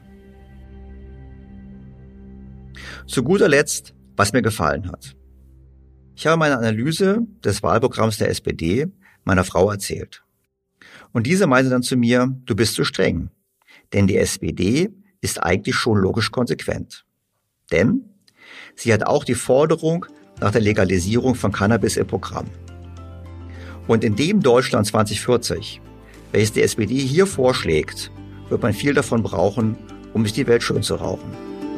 Zu guter Letzt, was mir gefallen hat. Ich habe meine Analyse des Wahlprogramms der SPD meiner Frau erzählt. Und diese meinte dann zu mir, du bist zu streng. Denn die SPD ist eigentlich schon logisch konsequent. Denn sie hat auch die Forderung nach der Legalisierung von Cannabis im Programm. Und in dem Deutschland 2040, welches die SPD hier vorschlägt, wird man viel davon brauchen, um sich die Welt schön zu rauchen.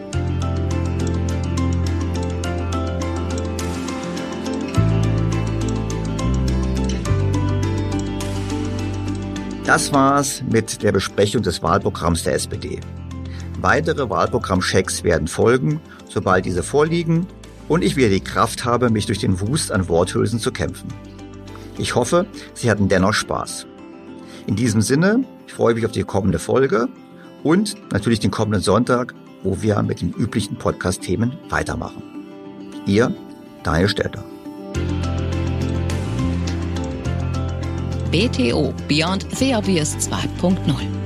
Das war's mit der Besprechung des Wahlprogramms der SPD. Weitere Wahlprogrammchecks werden folgen, sobald diese vorliegen und ich wieder die Kraft habe, mich durch den Wust an Worthülsen zu kämpfen. Ich hoffe, Sie hatten dennoch Spaß. In diesem Sinne, ich freue mich auf die kommende Folge und natürlich den kommenden Sonntag, wo wir mit den üblichen Podcast-Themen weitermachen. Ihr Daniel Stelter. BTO Beyond the Obvious 2.0